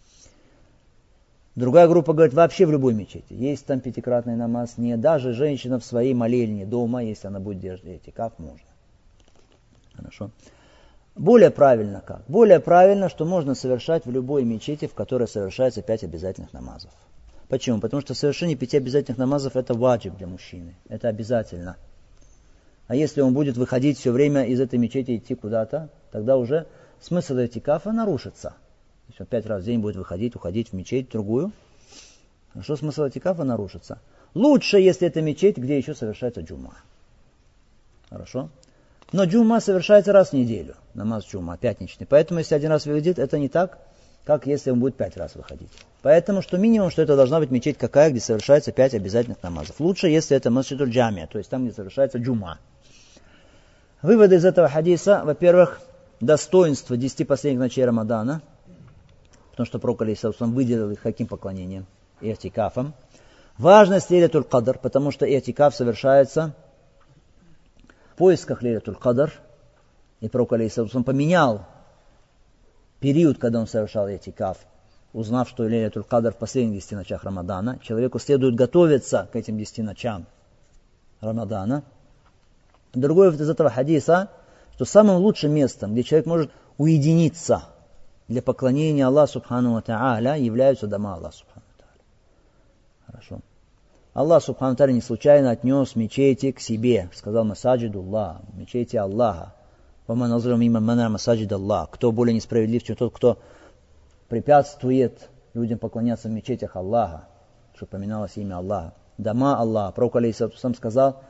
Другая группа говорит, вообще в любой мечети. Есть там пятикратный намаз, не даже женщина в своей молельне дома, если она будет держать и'тикаф, можно. Хорошо. Более правильно как? Более правильно, что можно совершать в любой мечети, в которой совершается пять обязательных намазов. Почему? Потому что совершение пяти обязательных намазов это ваджиб для мужчины. Это обязательно. А если он будет выходить все время из этой мечети идти куда-то, тогда уже смысл и'тикафа нарушится. То есть он пять раз в день будет выходить, уходить в мечеть другую. Что смысл и'тикафа нарушится? Лучше, если это мечеть, где еще совершается джума. Хорошо? Но джума совершается раз в неделю. Намаз джума, пятничный. Поэтому, если один раз выходит, это не так, как если он будет пять раз выходить. Поэтому, что минимум, что это должна быть мечеть какая, где совершается пять обязательных намазов. Лучше, если это Масджид аль-Джамия, то есть там, где совершается джума. Выводы из этого хадиса, во-первых, достоинство десяти последних ночей Рамадана, потому что пророк алейхиссалату вассалям выделил их каким поклонением? И'тикафом. Важность Лейлатуль Кадр, потому что и'тикаф совершается в поисках Лейлатуль Кадр, и пророк алейхиссалату вассалям поменял период, когда он совершал и'тикаф, узнав, что Лейлатуль Кадр в последних десяти ночах Рамадана. Человеку следует готовиться к этим десяти ночам Рамадана. Другое из этого хадиса, что самым лучшим местом, где человек может уединиться для поклонения Аллаху субхану ва тааля, являются дома Аллаха субхану ва тааля. Хорошо. Аллах субхану ва тааля не случайно отнес мечети к себе. Сказал масаджидуллах, мечети Аллаха. Ваман азлам мимман мана масаджид Аллах. Кто более несправедлив, чем тот, кто препятствует людям поклоняться в мечетях Аллаха, что упоминалось имя Аллаха. Дома Аллаха. Пророк алейхиссалату вассалям сказал,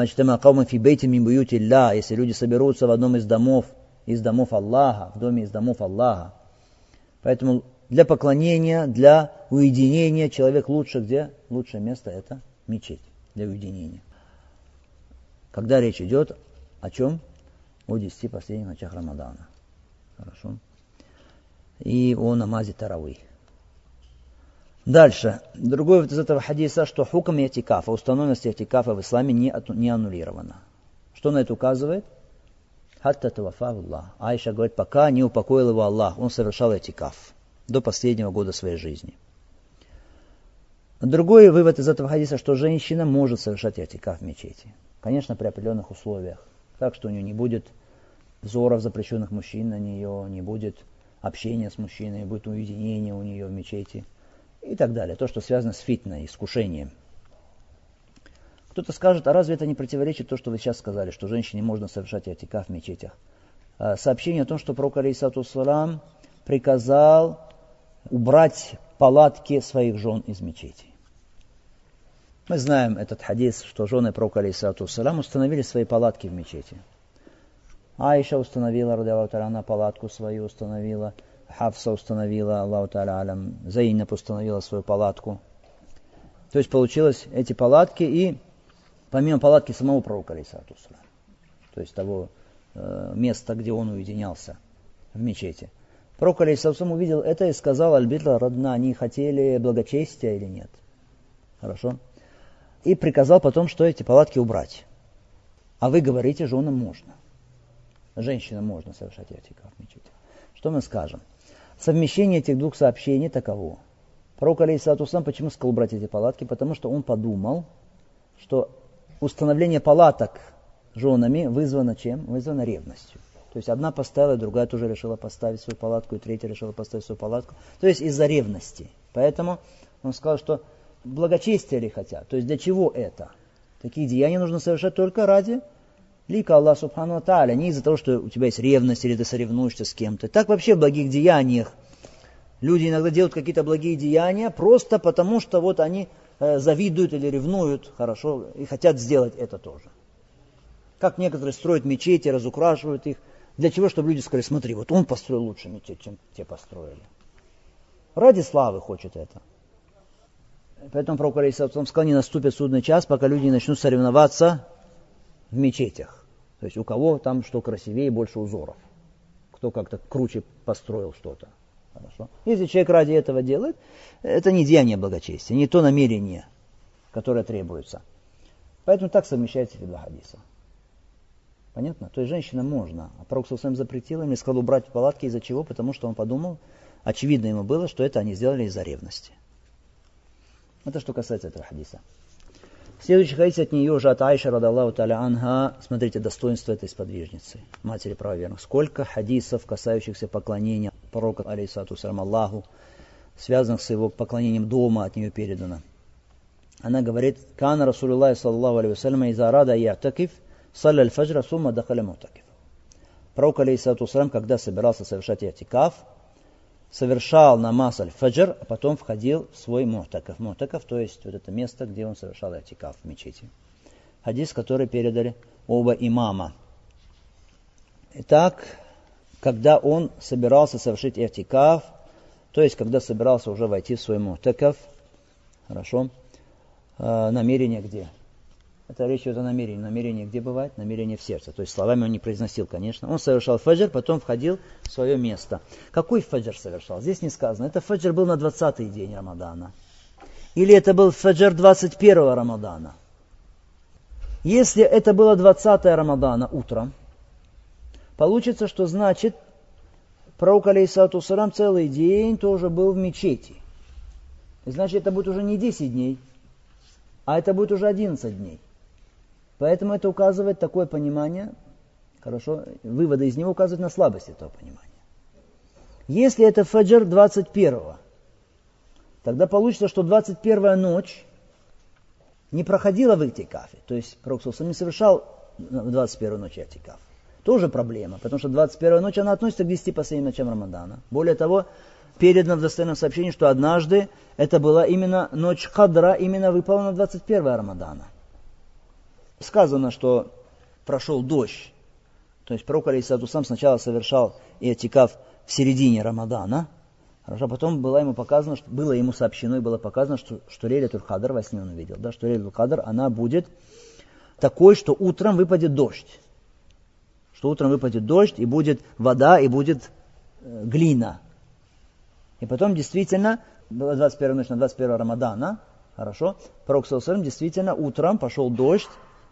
если люди соберутся в одном из домов, из домов Аллаха, в доме из домов Аллаха. Поэтому для поклонения, для уединения человек лучше где? Лучшее место это мечеть для уединения. Когда речь идет о чем? О десяти последних ночах Рамадана. Хорошо. И о намазе таравih. Дальше. Другое из этого хадиса, что хукм и'тикафа, установленность и'тикафа в исламе не, не аннулирована. Что на это указывает? Хатта тавафаху Аллах. Айша говорит, пока не упокоил его Аллах, он совершал этикаф до последнего года своей жизни. Другой вывод из этого хадиса, что женщина может совершать этикаф в мечети. Конечно, при определенных условиях. Так что у нее не будет взоров запрещенных мужчин на нее, не будет общения с мужчиной, будет уединение у нее в мечети и так далее. То, что связано с фитной, искушением. Кто-то скажет, а разве это не противоречит то, что вы сейчас сказали, что женщине можно совершать этикаф в мечетях? Сообщение о том, что пророк алейхиссалату вассалам приказал убрать палатки своих жен из мечети. Мы знаем этот хадис, что жены пророка алейхиссалату вассалам установили свои палатки в мечети. Аиша установила, радиаллаху та'аля анха, палатку свою установила, Хафса установила, Аллаху та'аля алям, Зайнаб установила свою палатку. То есть получилось эти палатки и помимо палатки самого пророка алейхиссалату вассалам, то есть того э, места, где он уединялся в мечети. Пророк алейхиссалату вассалам увидел это и сказал: аль-битра радна, они хотели благочестия или нет? Хорошо. И приказал потом, что эти палатки убрать. А вы говорите, женам можно. Женщинам можно совершать этикаф в мечети. Что мы скажем? Совмещение этих двух сообщений таково. Пророк алейхиссалату вассалам почему сказал убрать эти палатки? Потому что он подумал, что установление палаток женами вызвано чем? Вызвано ревностью. То есть одна поставила, другая тоже решила поставить свою палатку, и третья решила поставить свою палатку. То есть из-за ревности. Поэтому он сказал, что благочестие ли хотят. То есть для чего это? Такие деяния нужно совершать только ради лика Аллаха субхану ва тааля, не из-за того, что у тебя есть ревность или ты соревнуешься с кем-то. Так вообще в благих деяниях люди иногда делают какие-то благие деяния просто потому, что вот они э, завидуют или ревнуют, хорошо, и хотят сделать это тоже. Как некоторые строят мечети, разукрашивают их. Для чего? Чтобы люди сказали: смотри, вот он построил лучше мечеть, чем те построили. Ради славы хочет это. Поэтому пророк алейхиссалату вассалам сказал: не наступит судный час, пока люди не начнут соревноваться в мечетях. То есть у кого там что красивее, больше узоров. Кто как-то круче построил что-то. Хорошо. Если человек ради этого делает, это не деяние благочестия, не то намерение, которое требуется. Поэтому так совмещаются эти два хадиса. Понятно? То есть женщинам можно. А пророк саллаллаху алейхи ва саллям запретил им и сказал убрать палатки. Из-за чего? Потому что он подумал, очевидно ему было, что это они сделали из-за ревности. Это что касается этого хадиса. Следующий хадис от нее уже от Аиши радаллаху та'аля анха. Смотрите достоинство этой сподвижницы, матери правоверных. Сколько хадисов, касающихся поклонения пророка алейхиссалату вассалям Аллаху, связанных с его поклонением дома, от нее передано. Она говорит: «Кана Расулуллахи саллаллаху алейхи вассалям иза арада я'такиф, салля аль-фаджра, сумма дахаля мутакиф». Пророк алейхиссалату вассалям, когда собирался совершать и'тикаф, совершал намаз аль-фаджр, а потом входил в свой мутакаф. Мутакаф, то есть вот это место, где он совершал и'тикаф в мечети. Хадис, который передали оба имама. Итак, когда он собирался совершить и'тикаф, то есть когда собирался уже войти в свой мутакаф, хорошо, э, намерение где? Это речь идет о намерении. Намерение где бывает? Намерение в сердце. То есть словами он не произносил, конечно. Он совершал фаджр, потом входил в свое место. Какой фаджр совершал? Здесь не сказано. Это фаджр был на двадцатый день Рамадана. Или это был фаджр двадцать первого Рамадана. Если это было двадцатое Рамадана утром, получится, что значит пророк алейхиссалату вассалям целый день тоже был в мечети. И значит, это будет уже не десять дней, а это будет уже одиннадцать дней. Поэтому это указывает такое понимание, хорошо, выводы из него указывают на слабость этого понимания. Если это фаджр двадцать первого, тогда получится, что двадцать первая ночь не проходила в и'тикафе. То есть пророк саллаллаху алейхи ва саллям не совершал в двадцать первую ночь и'тикаф. Тоже проблема, потому что двадцать первая ночь, она относится к десяти последним ночам Рамадана. Более того, передано в достоверном сообщении, что однажды это была именно ночь Кадра, именно выполнена двадцать первого Рамадана. Сказано, что прошел дождь. То есть пророк алейхиссалату вассалям сначала совершал и'тикаф в середине Рамадана, а потом было ему показано, что, было ему сообщено и было показано, что, что Лейлятуль Кадр, во сне он увидел, да, что Лейлятуль Кадр, она будет такой, что утром выпадет дождь. Что утром выпадет дождь, и будет вода, и будет э, глина. И потом действительно, была двадцать первая ночь на двадцать первого Рамадана, хорошо, пророк саллаллаху алейхи ва саллям действительно утром пошел дождь,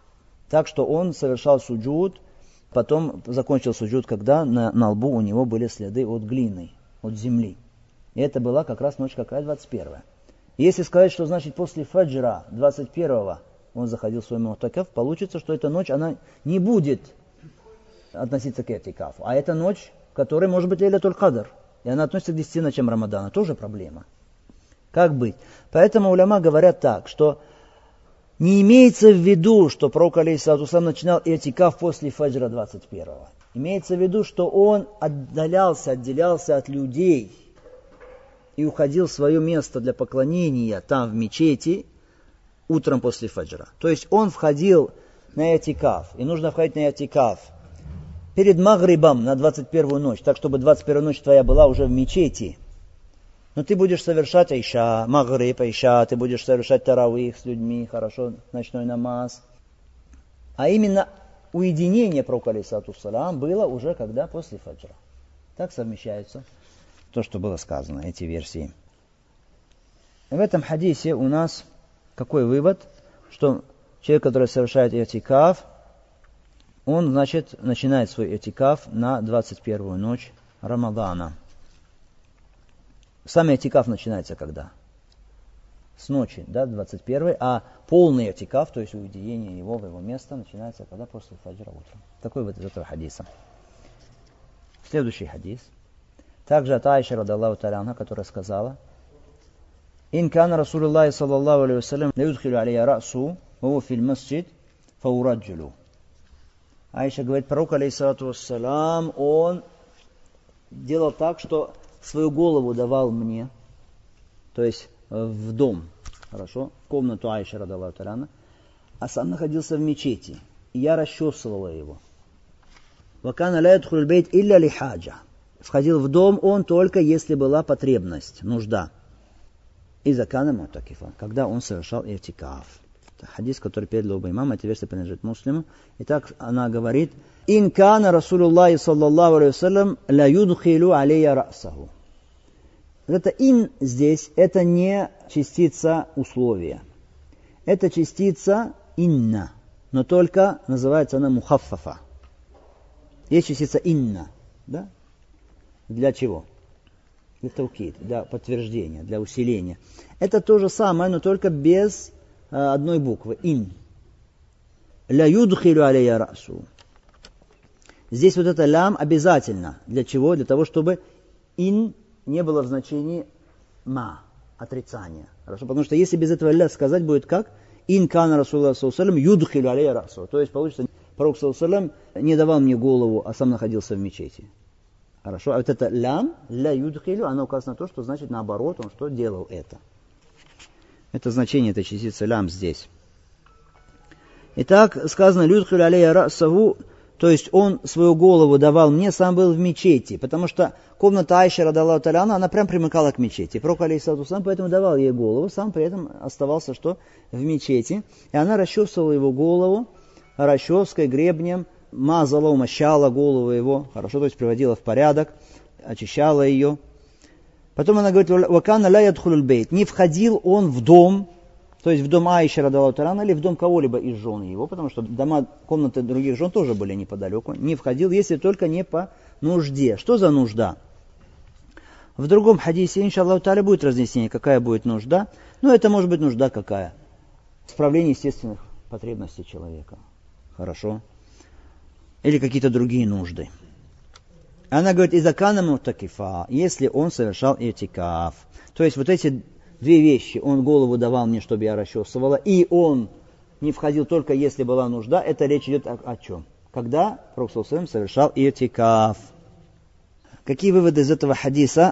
Так что он совершал суджуд, потом закончил суджуд, когда на, на лбу у него были следы от глины, от земли. И это была как раз ночь какая? двадцать первая. Если сказать, что значит после фаджра двадцать первого он заходил в свой му'такаф, получится, что эта ночь, она не будет относиться к этикафу. А это ночь, которая может быть лейлатуль кадр. И она относится к десяти ночам Рамадана. Тоже проблема. Как быть? Поэтому уляма говорят так, что не имеется в виду, что пророк алейхиссалату вассалам начинал этикаф после фаджра двадцать первого. Имеется в виду, что он отдалялся, отделялся от людей и уходил в свое место для поклонения там в мечети утром после фаджра. То есть он входил на этикаф, и нужно входить на этикаф перед магрибом на двадцать первую ночь, так чтобы двадцать первая ночь твоя была уже в мечети. Но ты будешь совершать айша, магриб, айша, ты будешь совершать таравих с людьми, хорошо, ночной намаз. А именно уединение пророка алейхиссалату вассалам было уже когда? После фаджра. Так совмещаются то, что было сказано, эти версии. В этом хадисе у нас какой вывод? Что человек, который совершает этикаф, он, значит, начинает свой этикаф на двадцать первую ночь Рамадана. Сам этикаф начинается когда? С ночи, да, двадцать первой, а полный этикаф, то есть уединение его в его место, начинается когда? После фаджра утром. Такой вот из этого хадиса. Следующий хадис. Также от Аиши, радаллаху та'аля анха, которая сказала: «Ин кана Расулуллахи саллаллаху алейхи вассалям ла юдхилу алейя ра'су ва хува фил масджид фаураджулу». Аиша говорит, пророк алейхиссалату вассалам, он делал так, что свою голову давал мне, то есть в дом, хорошо, в комнату Аиши, радаллаху та'аля анха, а сам находился в мечети, и я расчесывала его. «Ва кана ла ядхулу аль-бейт илля ли хаджа». Входил в дом он только если была потребность, нужда. И закана му'такифа, когда он совершал этикаф. Это хадис, который передал оба имама, эта версия принадлежит муслиму. Итак, она говорит: «Ин кана Расулуллахи саллаллаху алейхи вассалям ла юдхилу алейя ра'саху». Это «ин» здесь, это не частица условия. Это частица «инна», но только называется она мухаффафа. Есть частица «инна», да? Для чего? Для таукид, для подтверждения, для усиления. Это то же самое, но только без э, одной буквы. Ин. Ля юдхилю алейя расу. Здесь вот это лям обязательно. Для чего? Для того, чтобы ин не было в значении ма, отрицания. Хорошо? Потому что если без этого ля сказать будет как? Ин кана Расулуллах саллаллаху алейхи ва саллям юдхилю алейя расу. То есть получится, пророк саллаллаху алейхи ва саллям не давал мне голову, а сам находился в мечети. Хорошо, а вот это лям, ля юдхилю, оно указано на то, что значит наоборот, он что делал это. Это значение этой частицы лям здесь. Итак, сказано юдхилю алейя расаху, то есть он свою голову давал мне, сам был в мечети, потому что комната Аиши, радаллаху та'аля анха, она прям примыкала к мечети. Пророк алейхиссалату вассалам поэтому давал ей голову, сам при этом оставался что? В мечети. И она расчесывала его голову расческой, гребнем, мазала, умощала голову его, хорошо, то есть приводила в порядок, очищала ее. Потом она говорит: «Вакана ля ядхулул бейт». Не входил он в дом, то есть в дом Аиши, радаллаху та'аля анха, или в дом кого-либо из жен его, потому что дома, комнаты других жен тоже были неподалеку. Не входил, если только не по нужде. Что за нужда? В другом хадисе, иншаллаху та'аля, будет разъяснение, какая будет нужда. Но это может быть нужда какая? Справление естественных потребностей человека. Хорошо. Или какие-то другие нужды. Она говорит: «Изакана му'такифа», если он совершал этикаф. То есть вот эти две вещи, он голову давал мне, чтобы я расчесывала, и он не входил только если была нужда, это речь идет о, о чем? Когда пророк саллаллаху алейхи ва саллям совершал этикаф. Какие выводы из этого хадиса?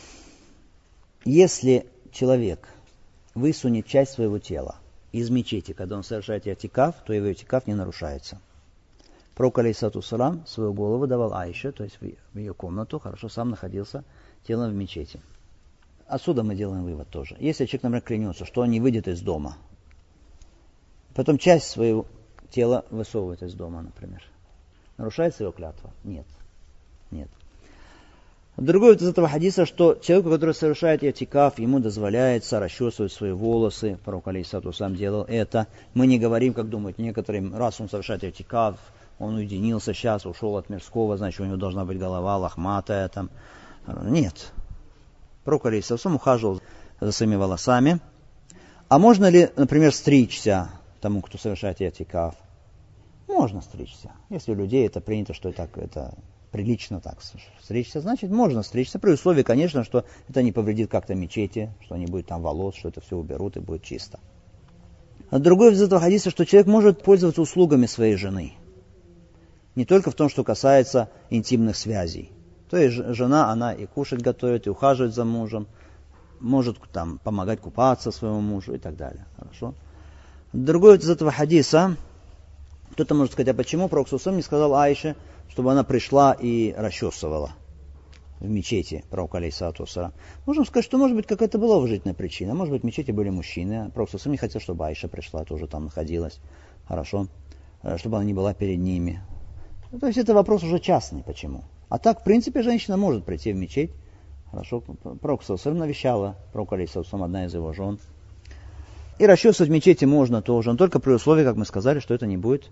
Если человек высунет часть своего тела из мечети, когда он совершает этикаф, то его этикаф не нарушается. Пророк алейхиссалату вассалам свою голову давал Аише, то есть в ее комнату, хорошо, сам находился телом в мечети. Отсюда мы делаем вывод тоже. Если человек, например, клянется, что он не выйдет из дома, потом часть своего тела высовывает из дома, например, нарушается его клятва? Нет. Нет. Другой из этого хадиса, что человеку, который совершает иатикаф, ему дозволяется расчесывать свои волосы. Пророк алейхиссалату вассалям делал это. Мы не говорим, как думают некоторые, раз он совершает иатикаф, он уединился сейчас, ушел от мирского, значит, у него должна быть голова лохматая. Там. Нет. Пророк алейхиссалату вассалям ухаживал за своими волосами. А можно ли, например, стричься тому, кто совершает иатикаф? Можно стричься. Если у людей это принято, что так, это прилично так стричься, значит, можно стричься, при условии, конечно, что это не повредит как-то мечети, что не будет там волос, что это все уберут и будет чисто. А другой из этого хадиса, что человек может пользоваться услугами своей жены. Не только в том, что касается интимных связей. То есть жена, она и кушать готовит, и ухаживает за мужем, может там помогать купаться своему мужу и так далее. Хорошо. Другой из этого хадиса, кто-то может сказать, а почему пророк не сказал Аише, чтобы она пришла и расчесывала в мечети пророка алейхиссалату вассалям? Можем сказать, что может быть какая-то была уважительная причина. Может быть, в мечети были мужчины. Пророк не хотел, чтобы Аиша пришла, тоже там находилась. Хорошо. Чтобы она не была перед ними. То есть это вопрос уже частный. Почему? А так, в принципе, женщина может прийти в мечеть. Хорошо. Пророк навещала пророка алейхиссалату вассалям, одна из его жен. И расчесывать в мечети можно тоже, но только при условии, как мы сказали, что это не будет,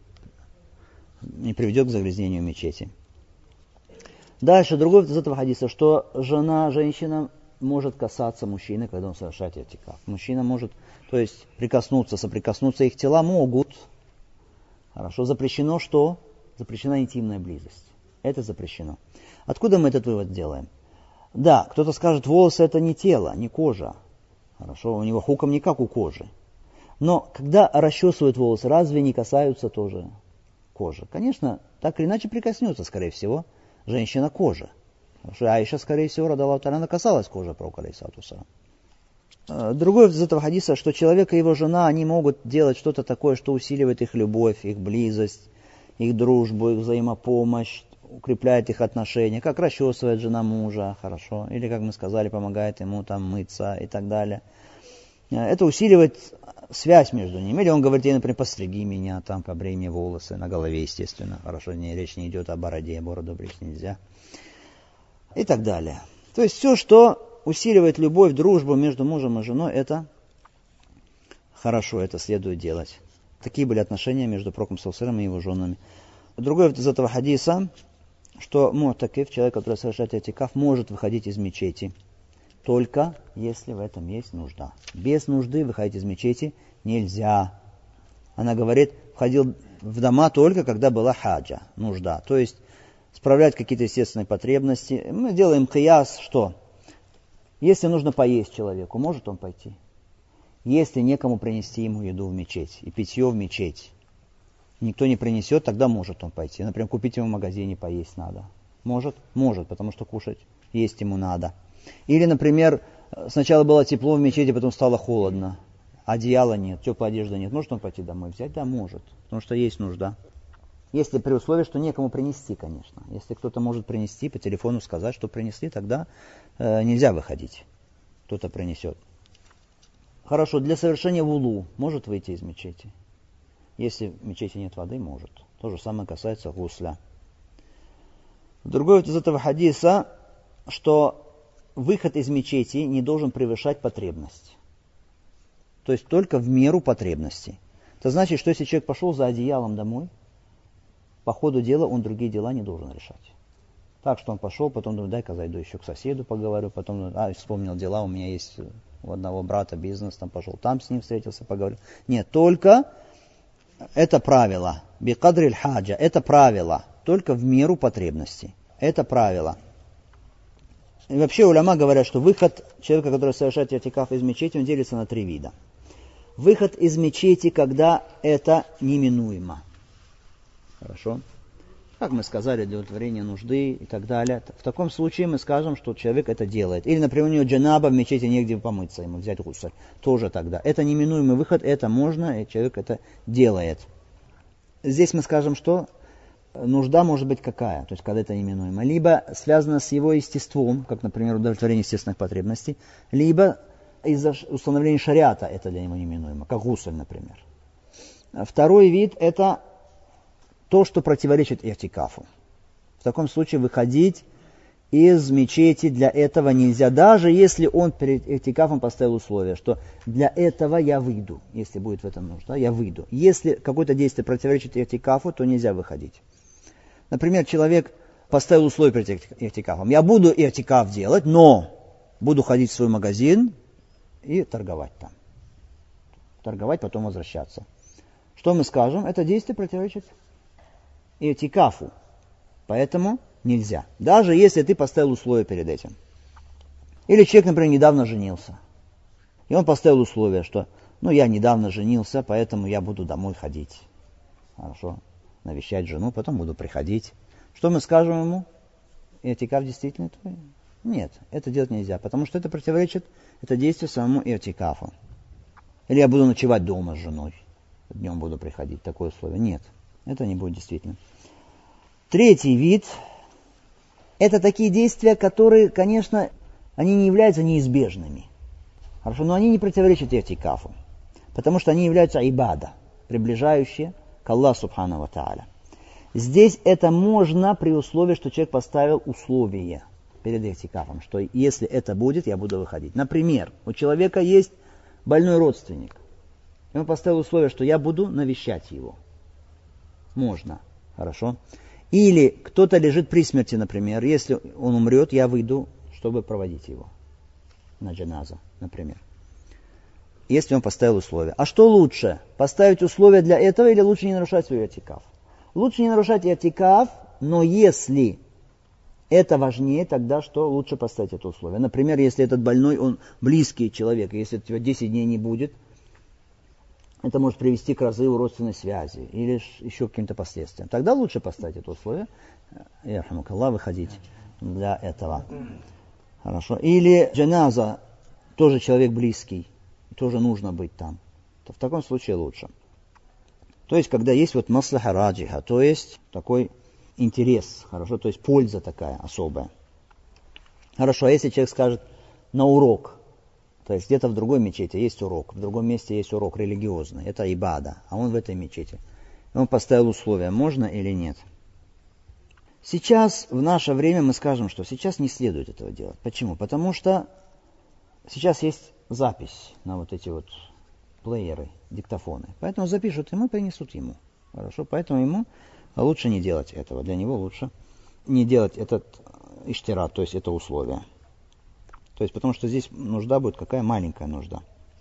не приведет к загрязнению мечети. Дальше, другой из этого хадиса, что жена, женщина может касаться мужчины, когда он совершает иатикаф. Мужчина может, то есть, прикоснуться, соприкоснуться, их тела могут. Хорошо, запрещено что? Запрещена интимная близость. Это запрещено. Откуда мы этот вывод делаем? Да, кто-то скажет, волосы это не тело, не кожа. Хорошо, у него хуком не как у кожи. Но когда расчесывают волосы, разве не касаются тоже кожи? Конечно, так или иначе прикоснется, скорее всего, женщина кожи. Хорошо, Аиша, скорее всего, радаллаху та'аля, она касалась кожи пророка алейхиссалату вассалям. Другое из этого хадиса, что человек и его жена, они могут делать что-то такое, что усиливает их любовь, их близость, их дружбу, их взаимопомощь, укрепляет их отношения, как расчесывает жена мужа, хорошо, или, как мы сказали, помогает ему там мыться и так далее. Это усиливает связь между ними. Или он говорит ей, например, постриги меня, там, побрей мне волосы, на голове, естественно, хорошо, не, речь не идет о бороде, бороду брить нельзя. И так далее. То есть все, что усиливает любовь, дружбу между мужем и женой, это хорошо, это следует делать. Такие были отношения между пророком саллаллаху алейхи ва саллям и его женами. Другой из этого хадиса, что му'такиф, человек, который совершает иатикаф, может выходить из мечети, только если в этом есть нужда. Без нужды выходить из мечети нельзя. Она говорит, входил в дома только когда была хаджа, нужда. То есть справлять какие-то естественные потребности. Мы делаем кияс, что? Если нужно поесть человеку, может он пойти? Если некому принести ему еду в мечеть и питье в мечеть, никто не принесет, тогда может он пойти. Например, купить ему в магазине, поесть надо. Может? Может, потому что кушать, есть ему надо. Или, например, сначала было тепло в мечети, потом стало холодно. Одеяла нет, теплой одежды нет. Может он пойти домой взять? Да, может. Потому что есть нужда. Если при условии, что некому принести, конечно. Если кто-то может принести, по телефону сказать, что принесли, тогда э, нельзя выходить. Кто-то принесет. Хорошо, для совершения вулу может выйти из мечети. Если в мечети нет воды, может. То же самое касается гусля. Другой из этого хадиса, что выход из мечети не должен превышать потребность. То есть только в меру потребности. Это значит, что если человек пошел за одеялом домой, по ходу дела он другие дела не должен решать. Так что он пошел, потом думает, дай-ка зайду еще к соседу поговорю, потом, а, вспомнил дела, у меня есть у одного брата бизнес, там пошел, там с ним встретился, поговорил. Нет, только это правило. Бикадриль хаджа, это правило, только в меру потребности. Это правило. И вообще уляма говорят, что выход человека, который совершает иатикаф из мечети, он делится на три вида. Выход из мечети, когда это неминуемо. Хорошо? Как мы сказали, для удовлетворения нужды и так далее. В таком случае мы скажем, что человек это делает. Или, например, у него джанаба, в мечети негде помыться, ему взять гусль. Тоже тогда. Это неминуемый выход, это можно, и человек это делает. Здесь мы скажем, что нужда может быть какая, то есть когда это неминуемо. Либо связано с его естеством, как, например, удовлетворение естественных потребностей, либо из-за установления шариата это для него неминуемо, как гусль, например. Второй вид это то, что противоречит иатикафу. В таком случае выходить из мечети для этого нельзя, даже если он перед этикафом поставил условие, что для этого я выйду, если будет в этом нужда, я выйду. Если какое-то действие противоречит этикафу, то нельзя выходить. Например, человек поставил условие перед этикафом. Я буду этикаф делать, но буду ходить в свой магазин и торговать там. Торговать, потом возвращаться. Что мы скажем? Это действие противоречит этикафу. Поэтому нельзя. Даже если ты поставил условия перед этим. Или человек, например, недавно женился. И он поставил условие, что ну я недавно женился, поэтому я буду домой ходить. Хорошо. Навещать жену, потом буду приходить. Что мы скажем ему? Этикаф действительно твой? Нет, это делать нельзя, потому что это противоречит, это действие самому этикафу. Или я буду ночевать дома с женой. Днем буду приходить. Такое условие. Нет, это не будет действительно. Третий вид. Это такие действия, которые, конечно, они не являются неизбежными. Хорошо, но они не противоречат этикафу. Потому что они являются ибада, приближающие к Аллаху Субхану ва Тааля. Здесь это можно при условии, что человек поставил условие перед этикафом, что если это будет, я буду выходить. Например, у человека есть больной родственник. И он поставил условие, что я буду навещать его. Можно. Хорошо. Или кто-то лежит при смерти, например. Если он умрет, я выйду, чтобы проводить его на джаназу, например. Если он поставил условия. А что лучше? Поставить условия для этого или лучше не нарушать свой этикаф? Лучше не нарушать этикаф, но если это важнее, тогда что лучше поставить это условие? Например, если этот больной, он близкий человек, если у тебя десять дней не будет, это может привести к разрыву родственной связи или еще к каким-то последствиям. Тогда лучше поставить это условие, ярхамукаллах, выходить для этого. Хорошо. Или джаназа, тоже человек близкий, тоже нужно быть там. То в таком случае лучше. То есть, когда есть вот маслаха раджиха, то есть такой интерес, хорошо, то есть польза такая особая. Хорошо, а если человек скажет на урок, то есть где-то в другой мечети есть урок, в другом месте есть урок религиозный, это ибада, а он в этой мечети. И он поставил условия, можно или нет. Сейчас, в наше время, мы скажем, что сейчас не следует этого делать. Почему? Потому что сейчас есть запись на вот эти вот плееры, диктофоны. Поэтому запишут ему, принесут ему. Хорошо, поэтому ему лучше не делать этого. Для него лучше не делать этот иштират, то есть это условие. То есть, потому что здесь нужда будет какая маленькая нужда.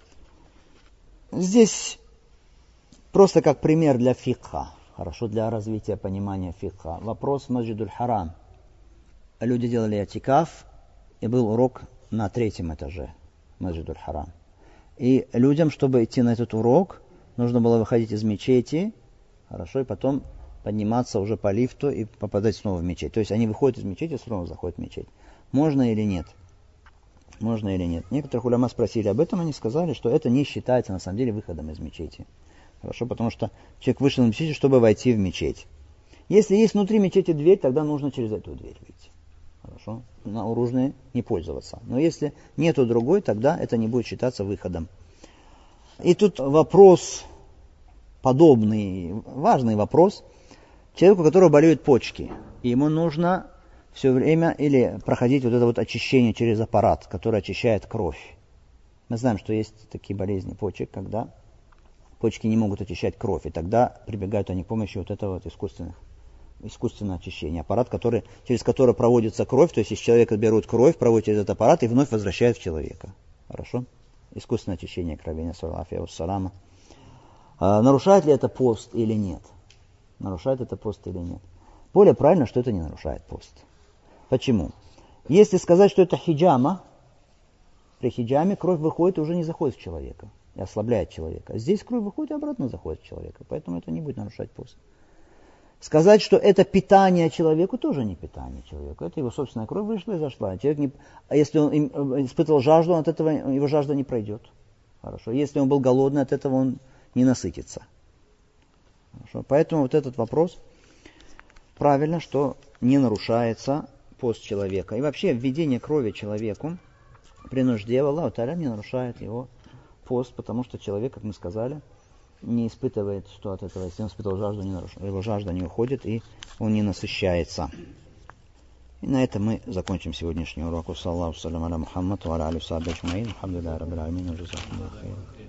Здесь просто как пример для фикха, хорошо, для развития понимания фикха. Вопрос Масджидуль Харам. Люди делали атикаф, и был урок на третьем этаже Масджидуль Харам. И людям, чтобы идти на этот урок, нужно было выходить из мечети, хорошо, и потом подниматься уже по лифту и попадать снова в мечеть. То есть они выходят из мечети, снова заходят в мечеть. Можно или нет? Можно или нет? Некоторых уляма спросили об этом, они сказали, что это не считается на самом деле выходом из мечети. Хорошо, потому что человек вышел из мечети, чтобы войти в мечеть. Если есть внутри мечети дверь, тогда нужно через эту дверь выйти. Хорошо? Наружной не пользоваться. Но если нету другой, тогда это не будет считаться выходом. И тут вопрос подобный, важный вопрос. Человеку, у которого болеют почки, и ему нужно все время или проходить вот это вот очищение через аппарат, который очищает кровь. Мы знаем, что есть такие болезни почек, когда почки не могут очищать кровь, и тогда прибегают они к помощи вот этого вот искусственных, искусственного очищения. Аппарат, который, через который проводится кровь, то есть из человека берут кровь, проводят через этот аппарат и вновь возвращают в человека. Хорошо? Искусственное очищение крови. А нарушает ли это пост или нет? Нарушает это пост или нет? Более правильно, что это не нарушает пост. Почему? Если сказать, что это хиджама, при хиджаме кровь выходит и уже не заходит в человека, и ослабляет человека. Здесь кровь выходит и обратно заходит в человека, поэтому это не будет нарушать пост. Сказать, что это питание человеку, тоже не питание человеку. Это его собственная кровь вышла и зашла. Человек не... А если он испытывал жажду, от этого его жажда не пройдет. Хорошо. Если он был голодный, от этого он не насытится. Хорошо. Поэтому вот этот вопрос правильно, что не нарушается пост человека. И вообще введение крови человеку при нужде в Аллаху Тааля не нарушает его пост, потому что человек, как мы сказали, не испытывает, что от этого, если он испытывал жажду, не нарушает, его жажда не уходит, и он не насыщается. И на этом мы закончим сегодняшний урок. Саллаллаху салям аля Мухаммад, ва аля алихи ва сахбихи аджмаин. Алхамдулиллахи раббил аламин.